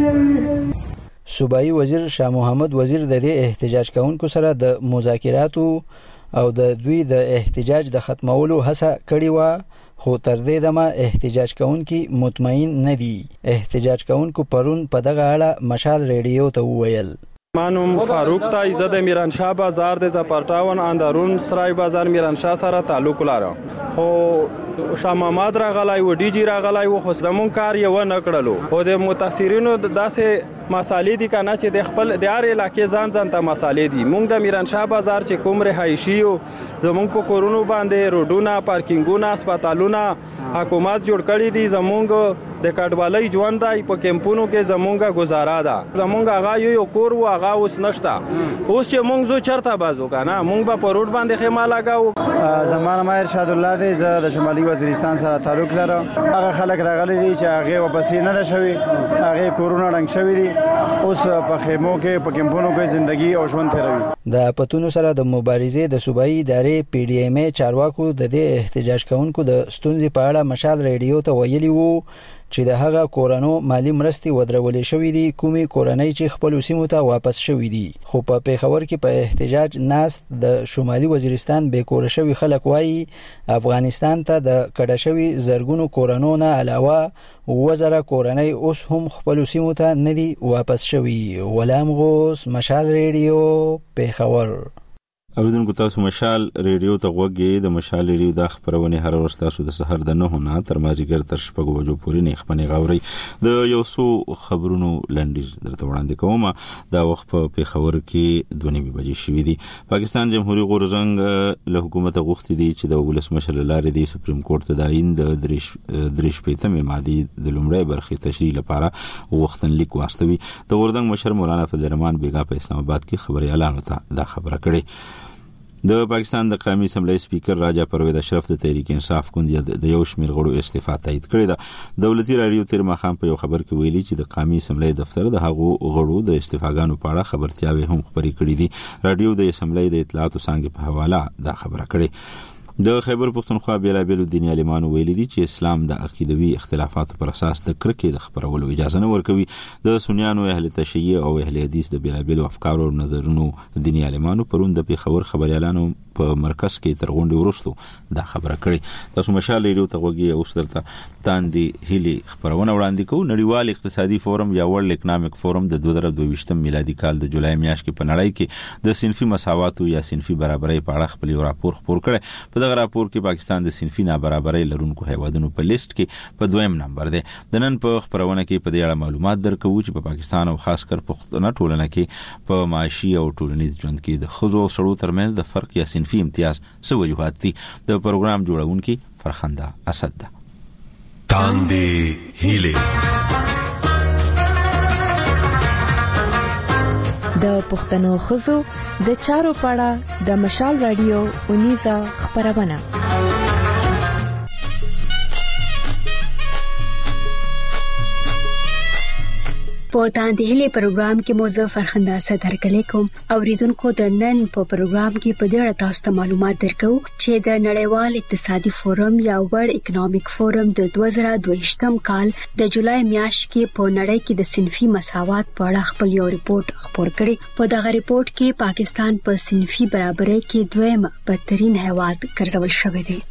کړی. صوبایي وزیر شاه محمد وزیر د دې احتجاج کوونکو سره د مذاکراتو او د دوی د احتجاج د ختمولو هڅه کړې و خو تر دې دمه احتجاج کوونکي مطمئن نه دي. احتجاج کوونکو پرون په دغه اړه مشال ریډیو ته وویل. منم فاروق تا عزت میرانشاه بازار د زپارټاون اندرون سرای بازار میرانشاه سره تعلق لري خو شاه محمد راغلای و ډي جی راغلای و خو زمون کار یو نه کړلو او د متاثرینو داسې مسالې دي کنه چې د خپل د هر علاقې ځان ځان ته مسالې دي. مونږ د میرانشاه بازار چې کوم رهایشي او زمونږ په کورونو باندې روډونه پارکینګونه هسپتالونه حکومت جوړ کړی دي. زمونږ د کډوالۍ ژوند دی په کیمپونو کې زمونږه گزاره ده. زمونږ هغه یو کور و هغه اوس نشته. اوس چې مونږ زو چرته بازو کنه مونږ به په روډ باندې خیمه لګاو. زمان ما ارشاد الله دی زه د شمالي وزیرستان سره تعلق لرم. هغه خلک راغلي دي چې هغه واپس نه ده شوی، هغه کورونه رنګ شوی دي، اوس په خیمو کې په کیمپونو کې ژوندۍ او ژوند تیروي. د پتونو سره د مبارزې د صوبایي ادارې پی ډی ایم ای چارواکو د دې احتجاج کوونکو د ستونزې په اړه مشال ریډیو ته ویلي وو چې د هغه کورونو مالی مرستې ودرولې شوې دي کومي کورنۍ چې خپل سیمو ته واپس شوې دي. خو په پیښور کې په احتجاج ناس د شمالي وزیرستان بې کور شوي خلک وایي افغانستان ته د کډه شوي زرګونو کورونو نه علاوه وزره کورنۍ اوس هم خپل سیمو ته نه دي واپس شوي. غلام غوث، مشال ریډیو، پیښور. اوریدونکو تاسو مشال ریډیو ته غوږی د مشال ریډیو د خبرونه هر ورځ تاسو د سحر د نه نه تر مازیګر تر شپږ بجو پورې نه خپنه غوري د یو څو خبرونو لنډیز درته وړاندې کوم. دا وخت په پیښور کې دوه نیمه بجې شوې دي. پاکستان جمهوریت غورزنګ له حکومت غوښتي دي چې د ولسمشر لارې د سپریم کورت د آئین د دریش دریش پېتمه ماده د لومړی برخې تشریح لپاره وختنلیک واستوي. د غورزنګ مشر مولانا فضل الرحمن بیګا په اسلام آباد کې خبريالانو ته دا خبره کړې. د پاکستان د قومي اسمبلی سپیکر راجا پرویز اشرف د تحریک انصاف ګوند د یو شمېر غړو استعفا تایید کړې ده. دولتي رادیو تیر ماخام په یو خبر کې ویلي چې د قومي اسمبلی دفتر د هغو غړو د استعفاګانو په اړه خبرتیاوي هم خبري کړې دي. رادیو د اسمبلی د اطلاعاتو څنګه په حواله دا خبره کړې. د خیبر پختونخوا بیلابیلو دیني عالمانو ویلي دي چې اسلام د عقیدوي اختلافاتو پر اساس د کرکې د خبرولو اجازه نه ورکوي. د سنیانو اهل تشیع او اهل حدیث د بیلابیلو افکارو او نظرونو دیني عالمانو پرون د پیښور خبريالانو په مرکز کې تر غونډې وروسته دا خبره کړې. تاسو مشال ریډیو ته غوږی اوس درته تاندې هلي خبرونه وړاندې کوو. نړیوال اقتصادي فورم یا ورلد اکونومیک فورم د دوه زره دوه میلادي کال د جولای میاشتې کې په نړۍ کې د صنفي مساواتو یا صنفي برابرۍ په اړه خپل راپور خپور کړی. په دغه راپور کې پاکستان د صنفي نابرابرۍ لرونکو هیوادونو په لیست کې په دویم نمبر دی. د نن په خبرونه کې په دې اړه معلومات درکوو چې په پاکستان او خاص کر پښتنه ټولنه کې په معاشي او ټولنیز ژوند کې د ښځو او سړو ترمنځ د فرق یا صنفي امتیاز څه وجوهات دي. د پروګرام جوړونکي فرخنده اسد ده. تاندې هیله د پښتنو ښځو د چارو پاړه د مشال رادیو اونیزه خبرونه. په تاندې هلي پروګرام کې موضوع فرخنده صدر کلی کوم. اوریدونکو د نن په پروګرام کې په دې اړه تاسو ته معلومات درکو چې د نړیوال اقتصادي فورم یا ورلد اکونومیک فورم د دوه زره دوه کال د جولای میاشت کې په نړۍ کې د صنفي مساوات په اړه خپل یو ریپورت خپور کړی. په دغه ریپورت کې پاکستان په صنفي برابرۍ کې دویم بدترین هیواد ګرځول شوی دی.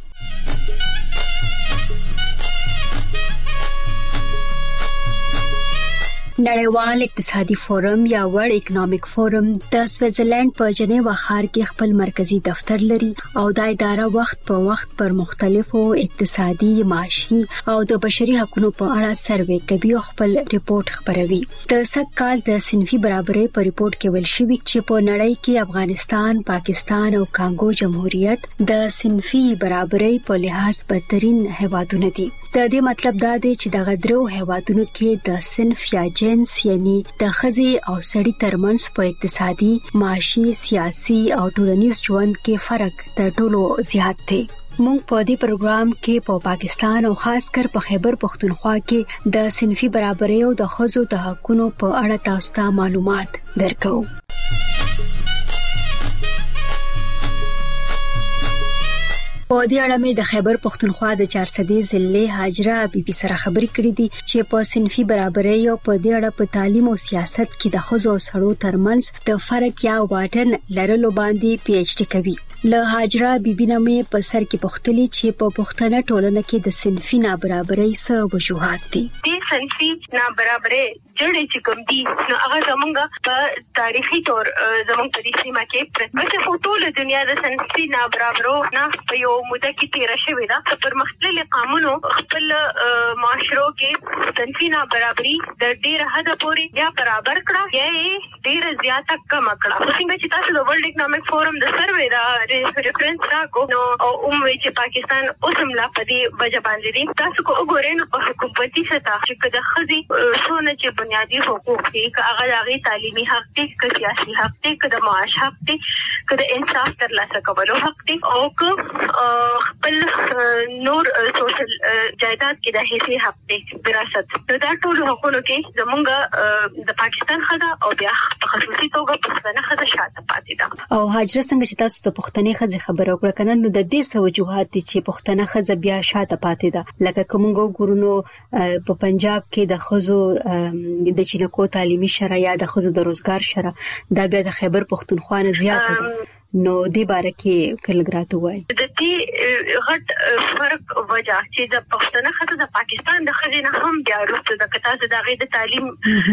نړیوال اقتصادي فورم یا ورلد اکونومیک فورم د سویټزرلند په جنیوا ښار کې خپل مرکزی دفتر لري او دا اداره وخت په وخت پر مختلفو اقتصادي، معاشي او د بشري حقوقو په اړه سروې کوي او خپل ریپورت خپروي. د سږ کال د صنفي برابرۍ په ریپورت کې ویل شوی چې په نړۍ کې افغانستان، پاکستان او کانګو جمهوریت د صنفي برابرۍ په لحاظ بدترین هیوادونه دي. د دې مطلب دا دی چې دغه درو هیوادونو کې د صنف یا جنس یعنی د ښځې او سړي ترمنځ په اقتصادي، معاشي، سیاسي او ټولنیز ژوند کې فرق تر ټولو زیات دی. موږ په دې پروګرام کې په پا پاکستان او خاص کر په خیبر پختونخوا کې د صنفي برابرۍ او د ښځو د حقوقو په اړه تاسو ته معلومات درکو. په دې اړه مې د خیبر پختونخوا د چارسدې ضلع هاجره بیبي سره خبرې کړې دي چې په صنفي برابرۍ او په دې اړه په تعلیم او سیاست کې د ښځو او سړو ترمنځ د فرق یا واټن لرلو باندې پی ایچ ډي کوي. له هاجره بیبي نه مې په سر کې پوښتلې چې په پښتنه ټولنه کې د صنفي نابرابرۍ څه وجوهات دي. د صنفي نابرابرۍ جوړې چې کوم دي نو هغه زمونږ په تاریخي تور زمونږ په دې سیمه کې پرته په ټوله دنیا د صنفي نابرابرو نه په یو موده کې تیر شوې ده. پر مختلفو قانونو خپل معاشرو کې صنفي نابرابرۍ د ډېر حد پورې یا برابر کړه یا ډېر زیاته کم کړه. څنګه چې تاسو د ورلد اکونومیک فورم د سروې دا ریفرنس راکو نو او عمومي چې پاکستان اوس هم لا په دې وجه باندې دي. تاسو کو وګورئ نو په حکومتي سطح چې کده خزي څونه چې بنیادی حقوق دي هغه هغه تعلیمي حق دي که سیاسي حق دي که د معاش حق دي که د انصاف ترلاسه کولو حق دي او که خپل نور سوشل جایداد کې د حصے حق دي وراثت دا ټول حقوقو کې زمونږ د پاکستان خدا او بیا په خصوصي توګه پښتنه خدا شاته پاتې ده. او حاجره څنګه چې تاسو ته پښتنې خزه خبره وکړه کنه نو د دې سو وجوهات دي چې پښتنه خزه بیا شاته پاتې ده لکه کومګو ګورونو په پنجاب کې د خزو د چینکو تعلیمي شرایط د خزو د روزګار شرایط دا بیا د خیبر پښتونخوا نه زیاته ده نو دې باره کې کلګرات وای د دې غټ فرق وجہ چې د پښتنه خزه د پاکستان د خزینه هم بیا وروسته د کتاسه د غي د تعلیم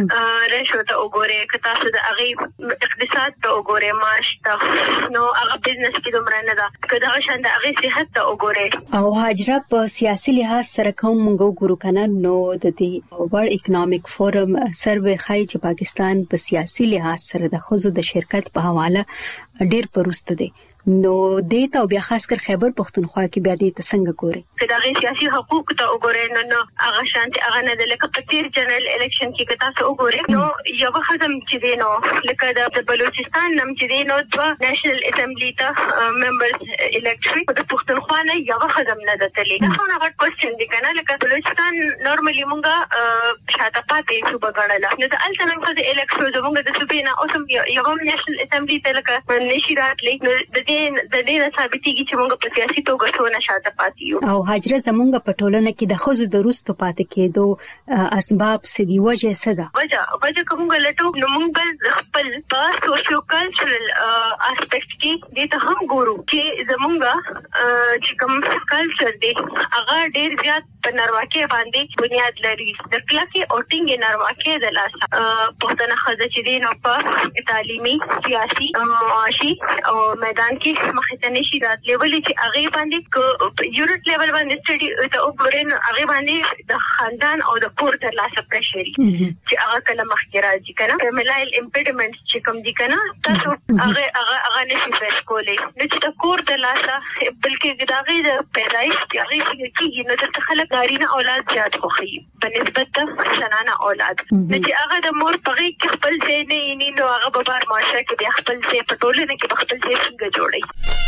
راشو ته وګوره کتاسه د غي اقتصاد ته وګوره معاش ته نو هغه بزنس کې دومره نه ده کله شان د غي صحت ته وګوره او حاجره په سیاسي لحاظ سره کوم موږ ګورو کنه نو د دې ورلد اکونومیک فورم سروې خای چې پاکستان په سیاسي لحاظ سره د خزو د شرکت په حواله ډېر پرسته دي نو د ته بیا خاص کر خیبر پښتونخوا کې بیا د څنګه ګوري چې دا غي سیاسي حقوق ته وګورئ نو هغه شانتي هغه نه د لکه پتیر جنرال الیکشن کې کتا څه وګورئ نو یو خدم چې دی نو لکه د بلوچستان نم چې دی نو د نېشنل اسمبلی ته ممبرز الیکټري د پښتونخوا نه یو خدم نه دتلی دا څنګه غټ کوېسچن دی کنه لکه بلوچستان نورمالي مونږه شاته پاتې شو بغړلا نو د الټنم خو د الیکټرو زمونږ د صوبې نه اوسم یو نېشنل اسمبلی ته لکه نشي راتلی د دې ثابتېږي چې موږ په سیاسي توګه څونه شاته پاتې یو او حاجره زمونږ په ټولنه کې د خزو د روستو پاتې کېدو اسباب سدي وجه څه ده وجه وجه کومه لټو نو موږ خپل په سوشیو کلچرل اسپیکټ کې د ته هم ګورو چې زمونږ چې کوم کلچر دی هغه ډېر زیات په نارواکې باندې بنیاد لري د کلکي او ټینګ نارواکې د لاس پښتنه خزه چې دی نو په تعلیمي سیاسي معاشي او میدان کې مخه ته نشي راتلې ولې چې هغه باندې یونټ لیول باندې سټډي ته وګورئ هغه باندې د خاندان او د کور تر لاسه پرشري چې هغه کله مخکې راځي کنه فیملایل امپیډمنټس چې کوم دي کنه تاسو هغه هغه هغه نشي فیس کولای نو چې د کور تر لاسه بلکې دغه د پیدایش هغه کېږي نو د خلک نارینه اولاد زیات خوخي په نسبت ته زنانه اولاد نو چې هغه د مور په غي کې خپل ځای نه ني نو هغه به بار معاشره کې بیا خپل ځای په ټولنه کې خپل ځای څنګه جوړي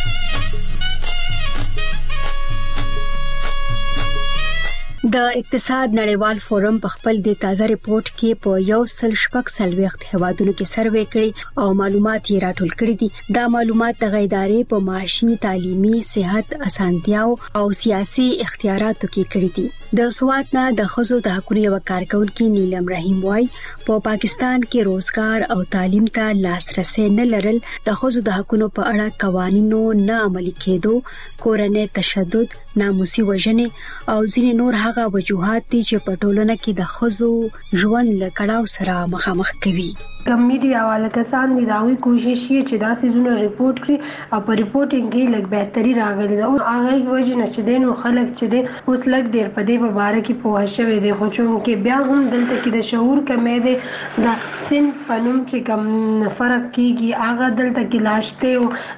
د اقتصاد نړیوال فورم په خپل د تازه ریپورت کې په یو سل شپږ سلويخت هوادونو کې سروې کړي او معلومات یې راټول کړي دي دا معلومات د غیدارې په معاشي تعلیمي صحت اسانتیاو او سیاسي اختیاراتو کې کړي دي د سوات نه د خزو د حقوقي وکارکونکو نیلم رحیم وای په پاکستان کې روزګار او تعلیم ته لاسرسي نه لرل د خزو د حقوقو په اړه قوانینو نه عملي کېدو کورنۍ تشدد ناموسي وژنې او ځینې نور هغه وجوهات دي چې په ټولنه کې د خزو ژوند له کړهو سره مخامخ کوي کم میډیا والا کسان دي داوی کوشش یې چې دا سيزونه ریپورت کړي او په ریپورتینګ کې لږ بهتري راغلي ده او هغه وجه نه چې دینو خلک چې دي اوس لږ ډیر په دې مبارک کې پوه شوي دي خو چې بیا هم دلته کې د شعور کمې دي د سن پنوم چې کم فرق کیږي هغه دلته کې لاشته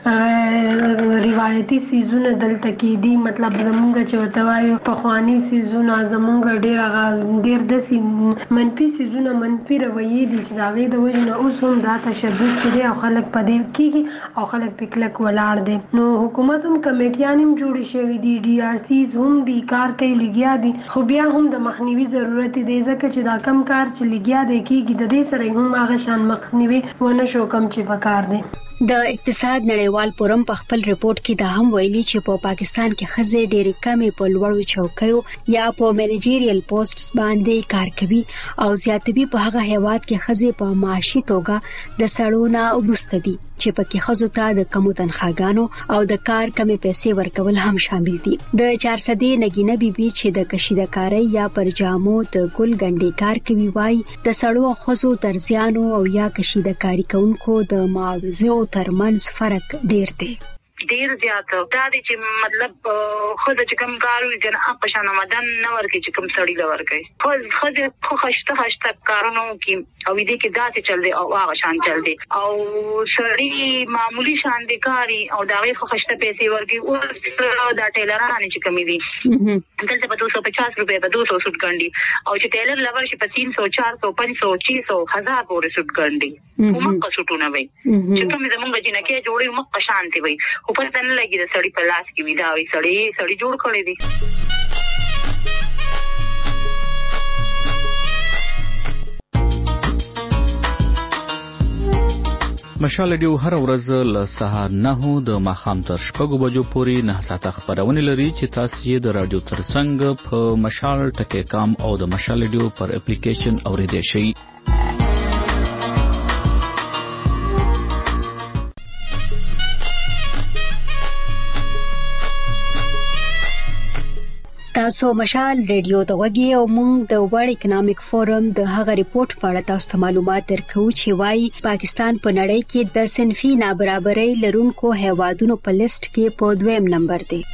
او روایتي سيزونه دلته کې دي مطلب زمونږ چې وتاوي په خواني سيزونه زمونږ ډیر هغه ډیر د منفي سيزونه منفي رویې دي چې هغه د نو اوس هم دا تشدد چې دی او خلک په دې کېږي او خلک په کلک ولاړ دي نو حکومت هم کمیټیان هم جوړې شوې دي ډي آر سیز هم دي کار کوي لګیا دي خو بیا هم د مخنیوي ضرورت دی ځکه چې دا کم کار چې لګیا دی کېږي د دې سره هم هغه شان مخنیوي ونه شو کم چې پکار دی د اقتصاد نړیوال فورم په خپل ریپورت کې دا هم ویلي چې په پاکستان کې خزې ډېرې کمې په لوړو چوکیو یا په مینیجریل پوسټس باندې کار کوي او زیاتوي په هغه هیواد کې خزې په معاشي توګه د سړونه وروسته دي چې پکې خزو ته د کمو تنخواګانو او د کار کمې پیسې ورکول هم شامل دي د چار سدې نګینه بیبي چې د کشیدکارۍ یا پرجامو د ګل ګنډې کار کوي وای د سړو خزو درځيانو او یا کشیدکاری کوونکو د معاوضو ترمنځ فرق ډیر دی ډیر زیات دا دي چې مطلب خو د کوم کارو جنا په شان مدن نه ورکې چې کوم سړی لور کوي خو خو د خو خشته خشته کارونو کې او دې کې داسې چل دی او هغه شان چل دی او سړی معمولی شان دي کاری او دا غي خو خشته پیسې ورکې او دا ټیلرانه چې کمی دي دلته په دو سو پچاس روپے په دو سو سوټ ګنډي او چې ټیلر لور شي په تین سو چار سو پنځ سو چھ سو هزار پورې سوټ ګنډي کومه سوټونه وي چې کوم زمونږ جنکه جوړي مخ شانتي وي خو په تن لګي د سړی په لاس کې ودا وي سړی سړی جوړ کړی دی مشال ډیو هر ورځ له سهار نه د ماخام تر شپږو بجو پورې نه ساعته خبرونه لري چې تاسو یې د رادیو ترڅنګ په مشال ټکی کام او د مشال ډیو پر اپلیکیشن اوریدئ شئ. تاسو مشال ریډیو ته وګورئ او موږ د ورلد اکونومیک فورم د هغه ریپورت په اړه تاسو ته معلومات درکو چې وايي پاکستان په نړۍ کې د صنفي نابرابرۍ لرونکو هیوادونو په لیست کې په دویم نمبر دی.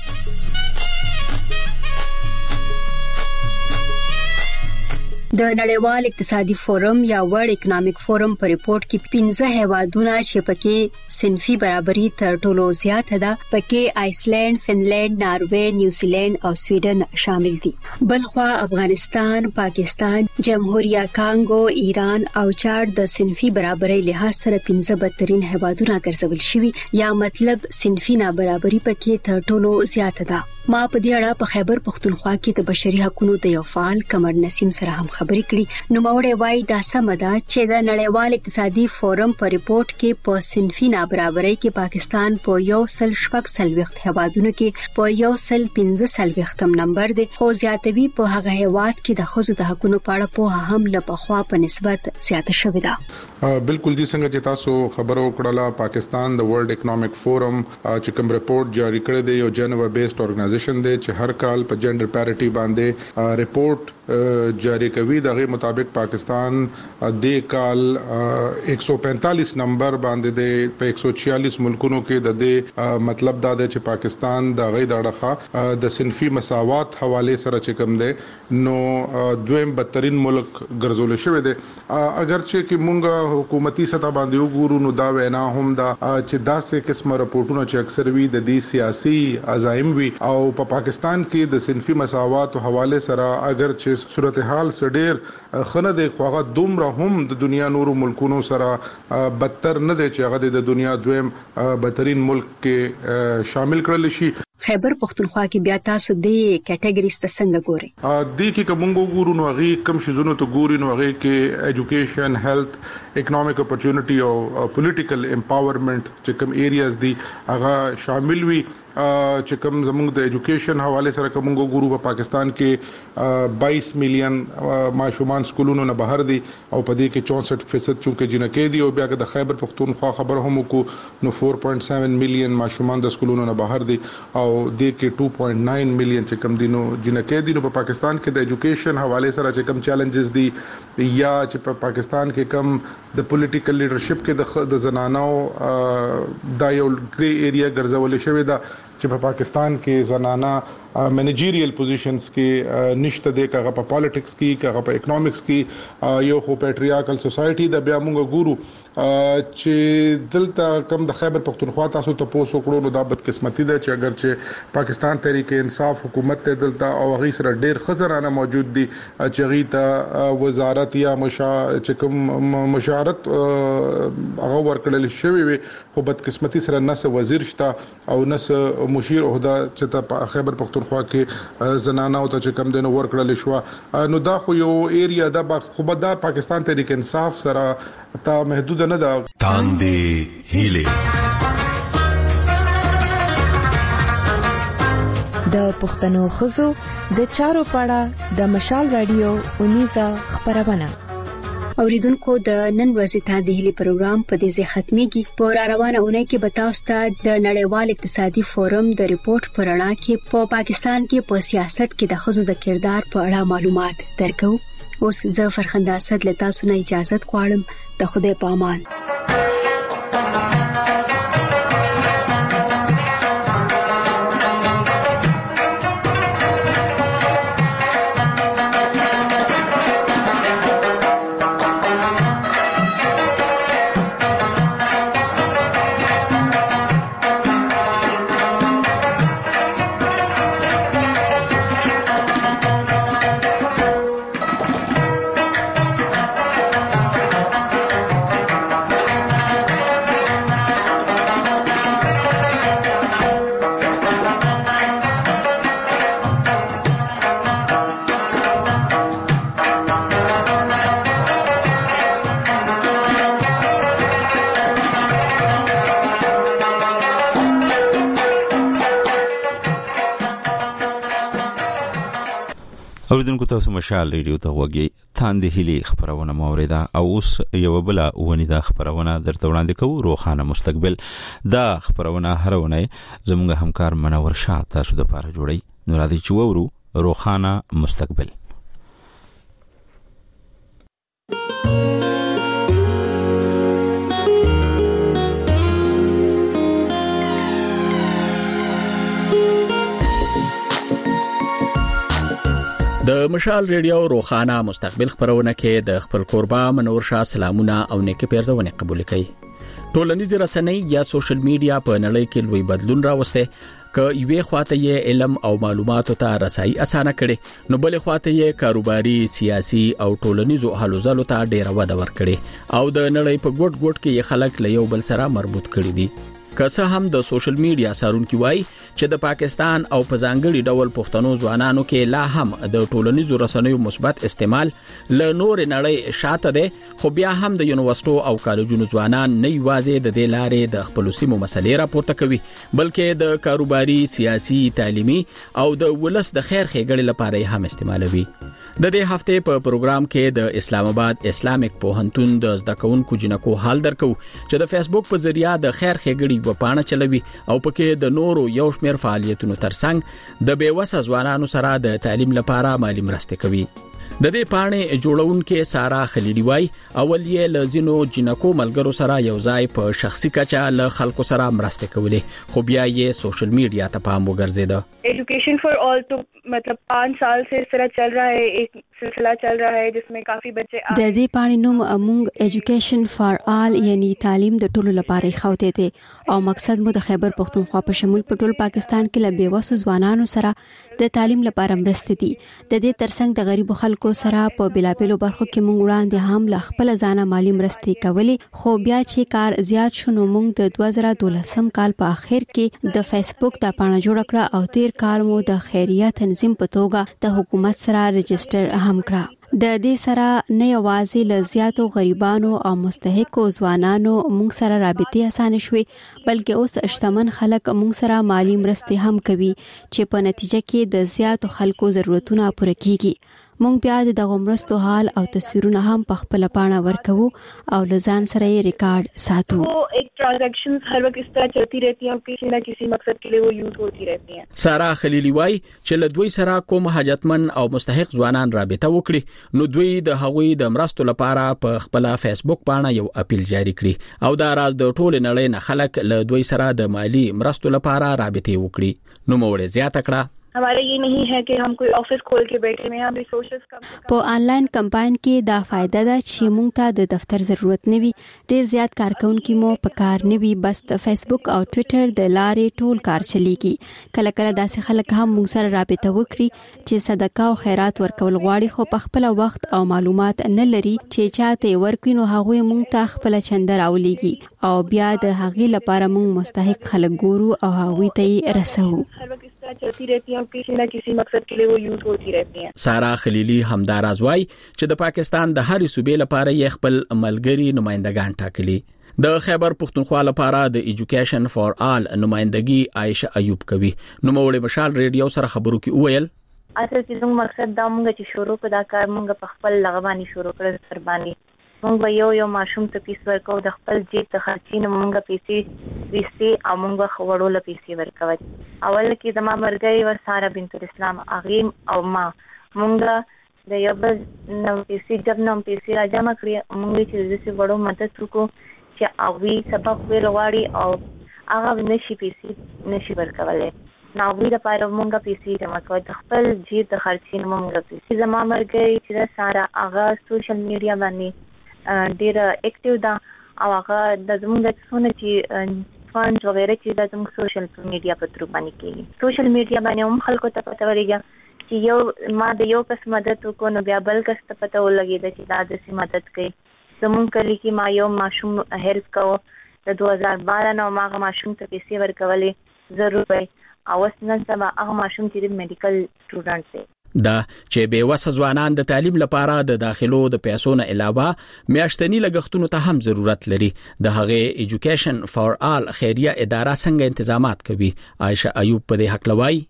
د نړیوال اقتصادي فورم یا ورلد اکونومیک فورم په ریپورت کې پنځه هیوادونه چې پکې صنفي برابرۍ تر ټولو زیاته ده پکې آیسلند، فنلند، ناروے، نیوزیلند او سویډن شامل دي. بلخوا افغانستان، پاکستان، جمهوریه کانګو، ایران او چاد د صنفي برابرۍ لحاظ سره پنځه بدترین هیوادونه ګرځول شوي یا مطلب صنفي نابرابرۍ پکې تر ټولو زیاته ده. ما په دې اړه په خیبر پختونخوا کې د بشري حقوقو د یو فعال قمر نسیم سره هم خبرې کړې. نو موري وای دا سم ده چې د نړیوال اقتصادي فورم په ریپورت کې په صنفي نابرابرۍ کې پاکستان په یو سل شپږ سلويخت هیوادونو کې په یو سل پنځه سلويختم نمبر دی خو زیاتوي په هغه هیواد کې د خزو د حقوقو په اړه په هم له پخوا په نسبت زیاته شوې ده. بالکل دي څنګه چې تاسو خبرو کړله پاکستان د ورلد اکونومیک فورم چې کوم ریپورت جاری کړی دی یو جنیوا بیسډ ارګنایزیشن دی چې هر کال په جندر پیریټي باندې ریپورت جاری کوي. دغه مطابق پاکستان د کال ایک سو پینتالیس نمبر باندې د په ایک سو چھیالیس ملکونو کې د دې مطلب دا دی چې پاکستان د غي دغه د صنفي مساوات حواله سره چې کوم دی نو دویم بدترین ملک ګرځول شوی دی. اگر چې کې مونږ حکومتي سطح باندې وګورو نو دا وینا هم دا چې داسې قسمه راپورټونه چې اکثر وی د دې سیاسي عزایم وی او په پاکستان کې د صنفي مساوات او حواله سره اگر چې صورتحال سډیر خنه د خواغه دومره هم د دنیا نورو ملکونو سره بدتر نه دی چې هغه د دنیا دویم بدترین ملک کې شامل کړل شي. خیبر پختونخوا کې بیا تاسو د کټګریز ته څنګه ګورئ؟ ا دې کې کوم ګورو نو هغه کم شزونو ته ګوري نو هغه کې ایجوکیشن، هیلث، اکونومیک اپورچونټی او پولیټیکل امپاورمنٹ چې کوم ایریاز دي هغه شامل وي. چې کوم زموږ د ایجوکیشن حواله سره کوم ګورو په پاکستان کې بائیس میلیون ماشومان سکولونو نه بهر دي او په دې کې چونسठ فیصد چې جنکې دي او بیا د خیبر پختونخوا خبر هم کو نو چار پوینټ سات میلیون ماشومان د سکولونو نه بهر دي او د کې دوه پوینټ نو میلیون چې کوم دینو جنکې دي نو په پاکستان کې د ایجوکیشن حواله سره چې کوم چیلنجز دي یا چې په پاکستان کې کوم د پولیټیکل لیډرشپ کې د زنانو د یو ګری ایریا ګرځول شوی دا چې په پاکستان کې زنانه منیجریل پوزیشنز کې نشته د کغه په پالیټکس کې کغه په اکونومکس کې یو خو پیټریارکل سوسایټي د بیا موږ ګورو چې دلته کم د خیبر پختونخوا تاسو ته پوسو کړو نو دا بدقسمتي ده چې اگر چې پاکستان تحریک انصاف حکومت ته دلته او غي سره ډېر خزرانه موجود دي چې غي ته وزارت یا مشا چې کوم مشارت هغه ورکړل شوی وي خو بدقسمتي سره نس وزیر شته او نس مشیر عہده چې ته خیبر پختونخوا کې زنانه او ته کم دنه ورکړل شو نو دا خو یو ایریا د خو به دا پاکستان تحریک انصاف سره تا محدود نه ده. تاندې هیله د پښتنو خزو د چارو پاړه د مشال رادیو اونیزه خبرونه اوریدونکو د نن ورځې تاندې هلي پروګرام په دې ځای ختميږي. په روانه اونۍ کې به تاسو ته د نړیوال اقتصادي فورم د ریپورت پر اړه کې په پاکستان کې په سیاست کې د خزو د کردار په اړه معلومات درکو. اوس زه فرخنده اسد له تاسو نه اجازه غواړم. د خدای په امان. اوریدونکو تاسو مشال ریډیو ته وګورئ تاند هلي خبرونه موریده او اوس یو بل ونی دا خبرونه درته وړاندې کوو روخانه مستقبل دا خبرونه هرونه زموږ همکار منور شاه تاسو د پاره جوړي نو را دي چې وورو روخانه مستقبل د مشال ریډیو روخانه مستقبل خبرونه کې د خپل قربا منور شاه سلامونه او نیکه پیرزونه قبول کړي ټولنیز رسنۍ یا سوشل میډیا په نړۍ کې لوی بدلون راوسته ک یوې خواته یې علم او معلوماتو ته رسایي اسانه کړي نو بلې خواته یې کاروباري سیاسي او ټولنیزو حلو ځلو ته ډیره وده ورکړي او د نړۍ په ګډ ګډ کې خلک له یو بل سره مربوط کړي دي که څه هم د سوشل میډیا سارونکي وای چې د پاکستان او په ځانګړي ډول پښتنو ځوانانو کې لا هم د ټولنیزو رسنیو مثبت استعمال له نور نړۍ شاته ده خو بیا هم د یونیورسيټو او کالجونو ځوانان نه یوازې د دې لارې د خپل سیمو مسلې راپورته کوي بلکې د کاروباري سیاسي تعلیمي او د ولس د خیر ښېګړې لپاره هم استعمالوي د دې هفته په پروګرام کې د اسلام آباد اسلامیک پوهنتون د زده کوونکو جنکو حال درکو چې د فیسبوک په ذریعہ د خیر ښېګړې و پاڼه چلوي او پکې د نورو یو شمېر فعالیتونو ترڅنګ د بیوسه ځوانانو سره د تعلیم لپاره مالی مرسته کوي د دې پاڼې جوړونکې سارا خلیلی وای اول یې لزینو جنکو ملګرو سره یو ځای په شخصي کچا له خلکو سره مرسته کولې خو بیا یې سوشل میډیا ته پام وګرځیده एजुकेशन फॉर ऑल तो मतलब पाँच साल से इस तरह चल रहा है एक सिलसिला चल रहा है जिसमें काफी बच्चे د دې پاڼې نوم موږ ایجوکیشن فار آل یعنی تعلیم د ټولو لپاره خوته دي او مقصد مو د خیبر پختونخوا په شمول په ټول پاکستان کې له بیوسو ځوانانو سره د تعلیم لپاره مرسته دي د دې ترڅنګ د غریبو خلکو سره په بلابلو برخو کې موږ وړاندې هم له خپل ځانه مالی مرستې کولې خو بیا چې کار زیات شونه موږ د دوه زره دولسم کال په اخر کې د فیسبوک د پاڼه جوړ کړه او تیر کال مو د خیریه تنظیم په توګه د حکومت سره رجسټر هم کړه د دې سره نه یوازې له زیاتو غریبانو او مستحقو ځوانانو موږ سره رابطې اسانه شوي بلکې اوس شتمن خلک موږ سره مالی مرستې هم کوي چې په نتیجه کې د زیاتو خلکو ضرورتونه پوره کیږي موږ بیا د دغه مرستو حال او تصویرونه هم په خپل پاڼه ورکوو او لزان سره یې ریکارډ ساتو वो एक ट्रांजैक्शंस हर वक्त इस तरह चलती रहती हैं और किसी न किसी मकसद के लिए वो यूज होती रहती हैं سارا خلیلی وای چې له دوی سره کوم حاجتمن او مستحق ځوانان رابطه وکړي نو دوی د هغوی د مرستو لپاره په خپل فیسبوک پاڼه یو اپیل جاری کړي او دا راز د ټول نړۍ نه خلک له دوی سره د مالی مرستو لپاره رابطه وکړي نو موږ زیاته کړه हमारा ये नहीं है कि हम कोई ऑफिस खोल के बैठे हैं हम रिसोर्सेज कम په آنلاین کمپاین کې دا فائدہ ده چې موږ ته د دفتر ضرورت نه وي ډیر زیات کارکونکو مو په کار نه وي بس د فیسبوک او ټوئیټر د لارې ټول کار چلیږي کله کله داسې خلک هم موږ سره رابطه وکړي چې صدقه او خیرات ورکول غواړي خو په خپل وخت او معلومات نه لري چې چاته ورکړي نو هغه موږ ته خپل چندر راولېږي او بیا د هغې لپاره موږ مستحق خلک ګورو او هغه ته رسو चलती रहती हैं और किसी न किसी मकसद के लिए वो यूज होती रहती हैं سارا خلیلی همدار ازوای چې د پاکستان د هر صوبې لپاره یې خپل ملګری نمائندگان ټاکلي د خیبر پختونخوا لپاره د ایجوکیشن فار آل نمائندګي عائشه ایوب کوي نو موږ مشال ریډیو سره خبرو کې وویل اصل چې موږ مقصد دا موږ چې شروع په دا کار موږ په خپل لغوانی شروع کړل سربانی موږ یو یو ماشوم ته پیس ورکو د خپل جیب ته خرچینه موږ پیسې ویسي او موږ خورو له پیسې ورکو اول کې زما مرګي ور سارا بنت الاسلام اغیم او ما موږ د یو بل نو پیسې جب نو پیسې را جمع کړی موږ چې د څه وړو مدد وکړو چې اوی سبق ویل غواړي او هغه نشي پیسې نشي ورکولای نو وی د پاره موږ پیسې جمع کوو د خپل جیب د خرچینه موږ پیسې زما مرګي چې سارا هغه سوشل میډیا باندې ډیر اکټیو دا او هغه د زموږ څونه چې فانډ وغیرہ چې د زموږ سوشل میډیا په تر باندې کېږي سوشل میډیا باندې هم خلکو ته پته ولګي چې یو ما د یو کس مدد وکړو نو بیا بل کس ته پته ولګي چې دا د سي مدد کوي زموږ کلی کې ما یو ماشوم هیلپ کوو د دوه هزار بارہ نو ما هغه ماشوم ته پیسې ورکولې زر روپۍ او نن سبا هغه ماشوم چې د میډیکل سټوډنټ دی دا چې به وسه ځوانان د تعلیم لپاره د داخلو د پیسو نه علاوه میاشتنی لګښتونو ته هم ضرورت لري د هغه ایجوکیشن فار آل خیریه اداره څنګه تنظیمات کوي عائشه ایوب په دې حق لوي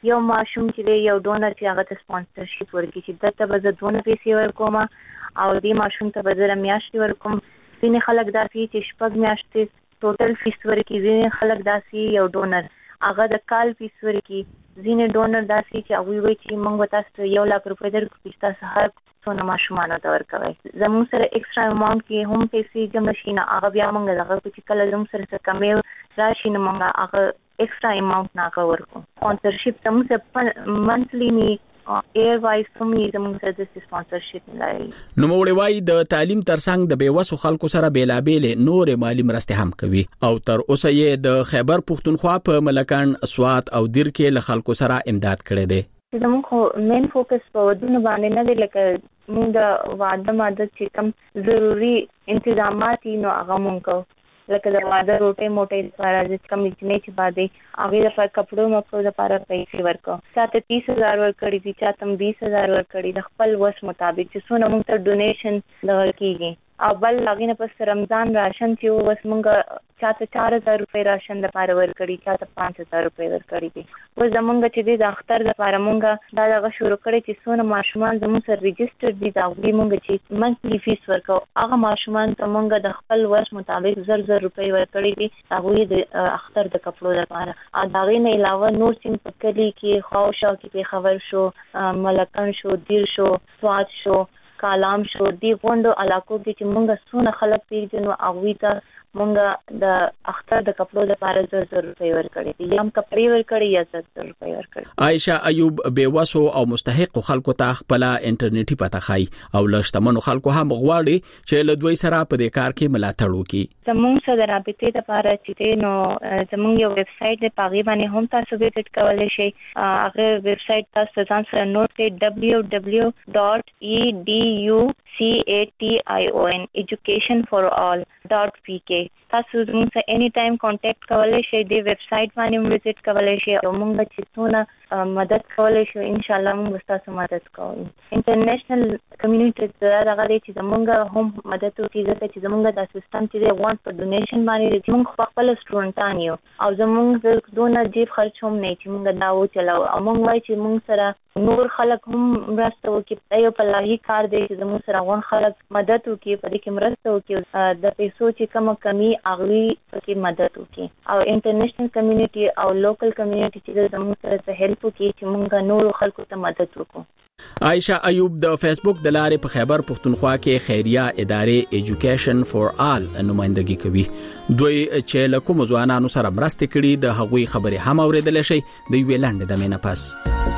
یو ماشوم چې یو ډونر چې هغه ته سپانسرشپ ورکړي چې دته به زه دونه پیسې ورکوم او دې ماشوم ته به زه میاشتې ورکوم. ځینې خلک داسې چې شپږ میاشتې ټوټل فیس ورکړي، ځینې خلک داسې یو ډونر هغه د کال فیس ورکړي، ځینې ډونر داسې چې هغوی وایي چې موږ به تاسو ته یو لاک روپۍ درکړو چې تاسو هر څونه ماشومانو ته ورکوئ. زموږ سره ایکسټرا اماونټ کې هم پیسې جمع شي نه هغه بیا موږ دغه چې کله زموږ سره څه کمې راشي نو موږ هغه ایکسټرا اماونټ نه هغه ورکو. سپانسرشپ زموږ سره منثلي نی ایر وایز کوم زموږ سره د سپانسرشپ لري. نو موږ وایي د تعلیم ترڅنګ د بیوسو خلکو سره بیلابېل نور مالی مرستې هم کوي او تر اوسه یې د خیبر پښتونخوا په ملکان، سوات او دیر کې له خلکو سره امداد کړی دی. زموږ خو مین فوکس په ودونو باندې نه دی، لکه موږ د واده ماده چې کوم ضروري انتظامات نو هغه مونږ کوو، لکه د واده روټۍ موټۍ لپاره چې کوم جنې چې باندې هغې لپاره کپړو مپړو لپاره پیسې ورکوو. چاته تیس هزار ورکړي دي، چاته هم بیس هزار ورکړي، د خپل وس مطابق چې څونه موږ ته ډونیشن دغه کېږي. او بل هغې نه پس رمضان راشن چې و بس موږ چاته چار هزار روپۍ راشن لپاره ورکړي، چاته پانچ هزار روپۍ ورکړي دي. اوس زمونږ چې دی د اختر لپاره موږ دا دغه شروع کړی چې څونه ماشومان زموږ سره رجسټر دي د هغوی موږ چې منثلي فیس ورکوو هغه ماشومان ته موږ د خپل وس مطابق زر زر روپۍ ورکړي دي هغوی د اختر د کپړو لپاره. او د هغې نه علاوه نور سیمې په کلي کې خواوشا کې پېښور شو، ملکن شو، دیر شو، سوات شو، کالام شو، دی غونډو علاقو کې چې مونږ څونه خلک پیژنو هغوی ته مونږ د اختر د کپړو لپاره زر زر روپۍ ورکړي دي، یا هم کپړې ورکړي یا زر زر روپۍ ورکړي. عایشه ایوب بیوسو او مستحق خلکو ته خپل انټرنیټي پته خای او له شتمنو خلکو هم غواړي چې له دوی سره په دې کار کې ملاتړ وکړي. زموږ سره د رابطې لپاره چې نو زموږ یو ویب سټ دی، په هغې باندې هم تاسو وزټ کولی شئ. هغه ویب سټ تاسو ځان سره نوٹ کړئ ډبلیو ډبلیو ډاټ ای ډي یو سی ای ټي آی او این ایجوکیشن فار آل ډاټ پی کې. تاسو زموږ سره اني ټایم کانټیکټ کولی شئ، د ویب سټ باندې وزټ کولی شئ او موږ چې څونه مدد کولی شو انشاءالله موږ به تاسو مدد کوو. انټرنیشنل کمیونټي دا دغه دی چې زموږ هم مدد وکړي، ځکه چې زموږ د سیستم چې دی وان په ډونیشن باندې دی، موږ په خپل سټوډنټان یو او زموږ دونه جیب خرچ هم نه چې موږ دا وچلو. او موږ وایي چې موږ سره نور خلک هم مرسته وکړي، یو پلاهي کار دی چې زموږ سره غون خلک مدد وکړي، په دې کې مرسته وکړي، د پیسو چې کومه کمی هغوی پکې مدد وکړي. او انټرنیشنل کمیونټي او لوکل کمیونټي چې زموږ سره هیلپ وکړي چې موږ نور خلکو ته مدد وکړو. عایشه ایوب د فیسبوک د لارې په خیبر پښتونخوا کې خیریه ادارې ایجوکیشن فار آل نمائندګي کوي. دوی چې له کومو ځوانانو سره مرسته کړي د هغوی خبرې هم اورېدلی شئ د یوې لنډې دمې نه پس.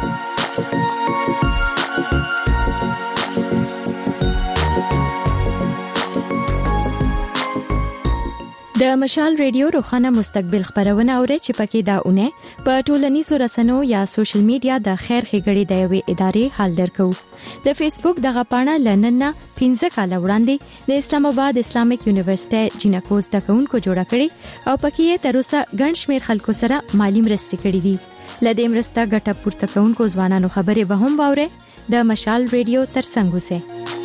د مشال ریډیو روخانه مستقبل خبرونه اوري چې پکې دا اونې په ټولنیزو رسنیو یا سوشل میډیا د خیر ښېګړې د یوې ادارې حال درکو. د فیسبوک دغه پاڼه لننه پنځه کال وړاندې د اسلام آباد اسلامیک یونیورسيټي جینکوز د کونکو جوړه کړي او پکې تر اوسه ګڼ شمېر خلکو سره مالی مرستې کړې دي. لدې مرسته ګټه پورته کونکو ځوانانو خبرې به هم واوري د مشال ریډیو ترڅنګ اوسه.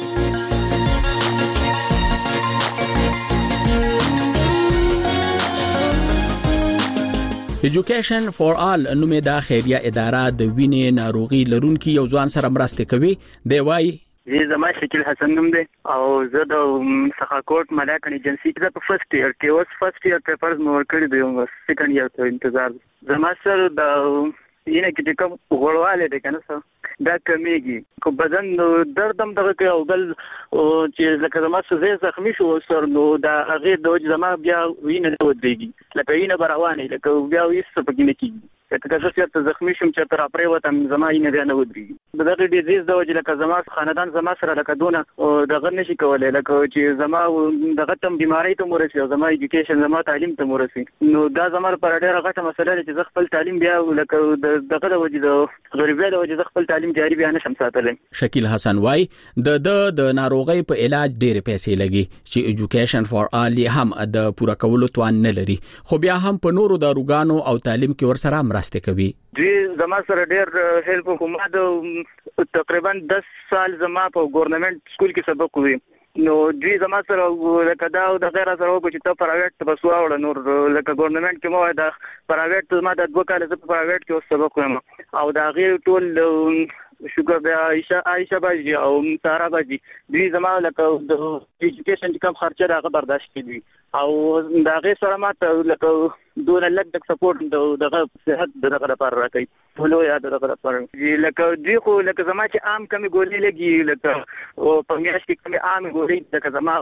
ایجوکیشن فار آل نومې دا خیریه اداره د وینې ناروغي لرونکي یو ځوان سره مرسته کوي. دی وایي زه زما شکیل حسن نوم دی او زه د سخاکوټ ملاکن ایجنسی کې په فرست ایئر کې اوس فرست ایئر پیپرز مو ورکړي دي او سیکنډ ایئر ته انتظار. زما سره د ینه کې کوم غوړواله ده کنه څه دا کمیږي کو بدن درد هم دغه کې او بل چې لکه زما څه زخمی شو سر نو دا هغه د زما بیا وینه نه ودرېږي لکه وینه بروانه لکه بیا وېس په کې نه کیږي لکه که څه زخمی شم چې تر اپرې وته زما یې نه نه ودرېږي دغه ډیزیز د وجه لکه زما خاندان زما سره لکه دونه دغه نشي کولای لکه چې زما دغه تم بیماری ته مورسي او زما ایجوکیشن زما تعلیم ته مورسي نو دا زما پر ډیره غټه مسله ده چې خپل تعلیم بیا لکه دغه د وجه د غریبۍ د وجه خپل تعلیم جاری بیا نشم ساتلی. شکیل حسن وای د د ناروغۍ په علاج ډېر پیسې لګي چې ایجوکیشن فار آل هم د پوره کولو توان نه لري خو بیا هم په نورو داروګانو او تعلیم کې ورسره مرسته کوي. دوی زما سره ډېر هیلپ کوم. ما د تقریبا دس سال زما په ګورنمنت سکول کې سبق وی نو دوی زما سره لکه دا د غیر سره وکړي چې ته پرایویټ بس واوړه نور لکه ګورنمنت کې مو دا پرایویټ ما د دوه کال زه پرایویټ کې اوس سبق وایم او دا غیر ټول شکر د عائشہ عائشہ باجی او سارا باجی دوی زما لکه د ایجوکیشن کم خرچه راغ برداشت کړي او دا غیر سره ماته لکه دون لږ د سپورټ دغه صحت دغه لپاره راکړي ټول یاد دغه لپاره لکه دوی خو لکه زما چې عام کمی ګولې لګي لکه او په میاشت کې کمی عام ګولې لکه زما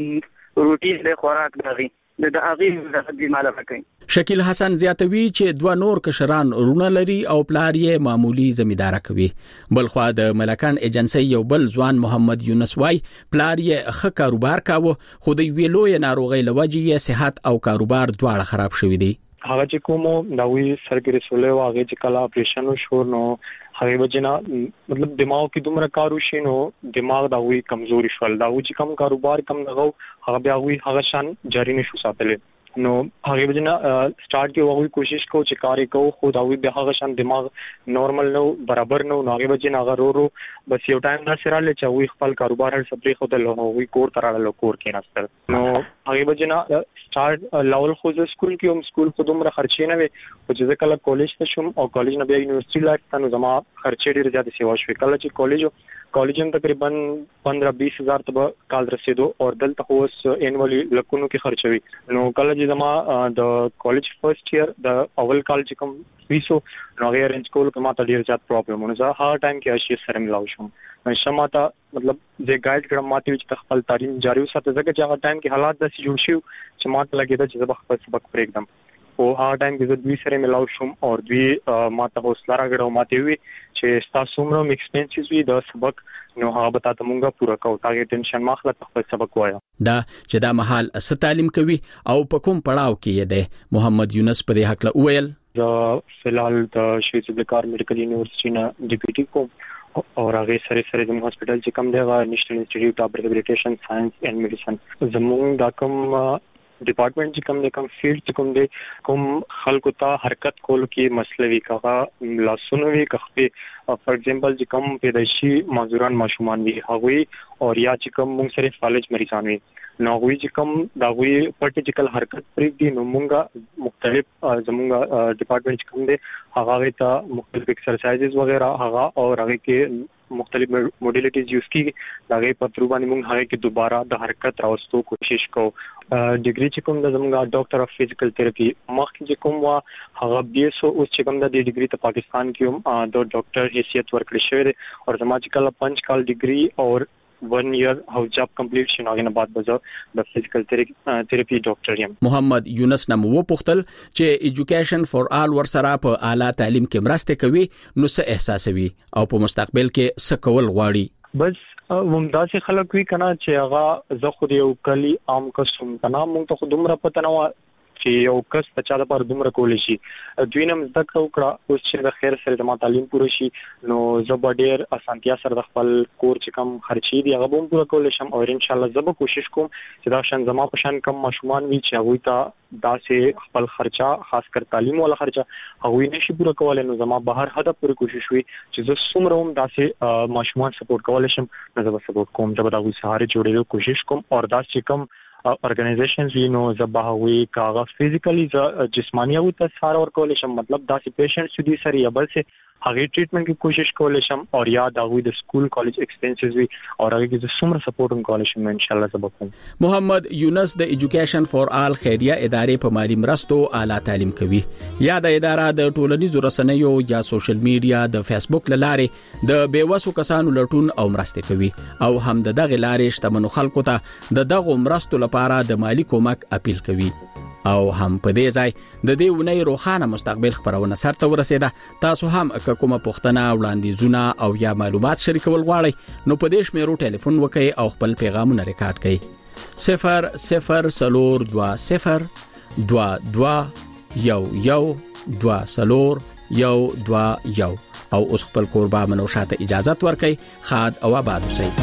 روټین له خوراک دغه د هغه د بیمار راکړي شکیل حسن زیاتوي چې دوه نور کشران رونه لري او پلار یې معمولی زمیدار کوي بلخوا د ملکان ایجنسی یو بل ځوان محمد یونس وای پلار یې ښه کاروبار کاوه خو د ویلوې ناروغي لوجې یې صحت او کاروبار دواړه خراب شوي دي هغه چې کوم دا وی سرګری سولې واغې چې کله اپریشن وشو نو هغه وجنا مطلب دماغ کې دومره کار وشي نو دماغ دا وی کمزوري شول دا وی چې کم کاروبار کم نغو هغه بیا وی هغه شان جاری نشو ساتلې نو هغه وجنا سٹارټ کې وغوي کوشش کو چې کار وکاو خو دا وی به هغه شان دماغ نورمال نو برابر نو هغه وجنا هغه رو رو بس یو ټایم دا سره لچ وی خپل کاروبار هر سپری خو د لو وی کور تراله کور کې نستل نو هغه وجنا سٹارټ لاول خو د سکول کې هم سکول خو دومره خرچې نه وي او چې کله کالج ته شوم او کالج نه بیا یونیورسيټي لایف ته نو زما خرچې ډېر زیات سیوا شوې کله چې کالج کالج هم تقریبا پندرہ بیس ہزار ته کال رسیدو او دلته خو انوالي لکونو کې خرچوي نو کله چې زما د کالج فرست ایئر د اول کال چې کوم پیسو نو هغه ارنج کول کما ته ډیر زیات پرابلم ونه زه هر ټایم کې اشي سره ملاو شم شماته مطلب زه ګایډ کړم ماته چې خپل تعلیم جاری وساتم ځکه چې هغه ټایم کې حالات داسې جوړ شو چې ماته لګیدا چې زه خپل سبق پرېږدم او هغه ټایم کې زه دوی سره ملاو شم او دوی ماته حوصله راغړو ماته وی چې تاسو عمره ایکسپنسز وی د سبق نو هغه به تاسو مونږه پوره کوو تاګه ټینشن ماخله خپل سبق وایا دا چې دا محل اس تعلیم کوي او په کوم پړاو کې دی محمد یونس په دې حق له ویل دا فلال د شهید ذوالفقار میډیکل یونیورسيټي نه ډیپټي کوم او هغه سره سره د هسپتال چې کوم دی هغه نېشنل انسټیټیوټ اف ریهابلیټیشن ساينس اینڈ میډیسن زموږ دا کوم ډپارټمنټ چې کوم د کوم فیلډ چې کوم د کوم خلکو ته حرکت کول کې مسلوي کغه لاسونو وی کخپي فار ایگزامپل چې کوم پیدایشي معذوران ماشومان وی هغوی او یا چې کوم موږ سره فالج مریضان وی نو هغوی چې کوم دا غوي پرټیکل حرکت پرې دي نو موږ مختلف زموږ ډپارټمنټ چې کوم دی هغه ته مختلف ایکسرسایزز وغیرہ هغه او هغه کې مختلف موډیلیټیز یوز کیږي دا غي په تر باندې موږ هغه کې دوباره د حرکت راوستو کوشش کوو ډیګری چې کوم د زموږ ډاکټر اف فزیکل تھراپي مخکې چې کوم وا هغه بي اس او اوس چې کوم د ډیګری ته پاکستان کې هم د ډاکټر حیثیت ورکړی شوی دی او زما چې کله پنځ کال ډیګری او ون ایئر هاو جاب کمپلیټ شین هغه نه بعد بزو د فزیکل تھراپي ډاکټر یم محمد یونس نم وو پختل چې ایجوکیشن فور آل ورسره په اعلی تعلیم کې مرسته کوي نو څه احساسوي او په مستقبل کې څه کول غواړي بس ممتاز خلک وی کنه چې هغه زه خو یو کلی عام قسم کنه مونږ ته خو دومره پته نه چې یو کس په چا د پر دومره کول شي دوینم زده کړه اوس چې د خیر سره د تعلیم پوره شي نو زه ډیر اسانتیا سره د خپل کور چې کم خرچي دی هغه هم پوره کول شم او ان شاء الله زه به کوشش کوم چې دا شان زما په شان کم ماشومان وي چې هغه ته دا سه خپل خرچه خاص کر تعلیم ولا خرچه هغه نشي پوره کولای نو زما بهر هدف پوره کوشش وي چې زه څومره هم دا سه ماشومان سپورټ کولای شم نو زه به سپورټ کوم زه به دا سهاره جوړېدو کوشش کوم او دا چې کم organizations وی نو زباوی کاغه فزیکلی جسمانی او ته سار ور کول شم مطلب دا سي پیشنټ سودي سره یبل سه هغه ټریټمنټ کی کوشش کول شم او یا دا وی د سکول کالج ایکسپنسز وی او هغه کی سمره سپورټ هم کول شم ان شاء الله سبا کوم محمد یونس د ایجوکیشن فور آل خیریه ادارې په مالی مرستو اعلی تعلیم کوي یا د اداره د ټولنیزو رسنیو یا سوشل میډیا د فیسبوک لاره د بیوسو کسانو لټون او مرسته کوي او هم د دغه لارې شتمنو خلکو ته د دغه مرستو لپاره د مالی کومک اپیل کوي او هم په دې ځای د دې ونې روخانه مستقبل خبرونه سره ورسېده تاسو هم کومه پوښتنه وړاندیزونه او یا معلومات شریکول غواړئ نو په دې شمیرو ټلیفون وکړئ او خپل پیغامونه ریکارډ کړئ صفر صفر سلور دوا صفر دوا دوا یو یو دوا سلور یو دوا یو او اوس خپل قربا منو شاته اجازه ورکړئ خاد او آباد اوسئ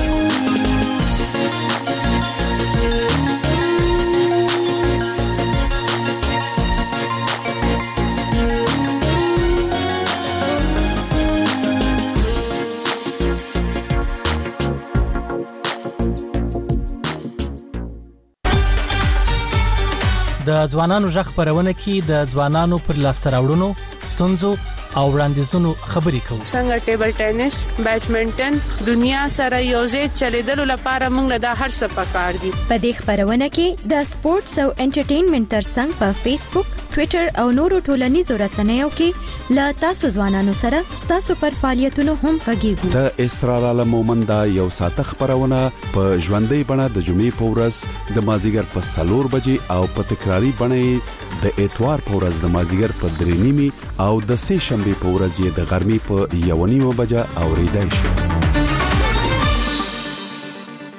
د ځوانانو ژغ خبرونه کې د ځوانانو پر لاسته راوړنو ستونزو او وړاندیزونو خبرې کوو. څنګه ټیبل ټینس، بیډمنټن دنیا سره یوځای چلیدلو لپاره موږ له هر څه پکار دي. په دې خبرونه کې د سپورتس او انټرټینمنټ ترڅنګ په فیسبوک، ټوئیټر او نورو ټولنیزو رسنیو کې لا تاسو ځوانانو سره تاسو پر فعالیتونو هم غږیږو. د اسرار عالم مومندا یو ساعت خبرونه په ژوندۍ بڼه د جمعې په ورځ د مازیګر په سلور بجې او په تکراری بڼه د اتوار په ورځ د مازیګر په درې نیمه او د سه شنبه په ورځ د غرمې په یو نیمه بجه اوریدای شي.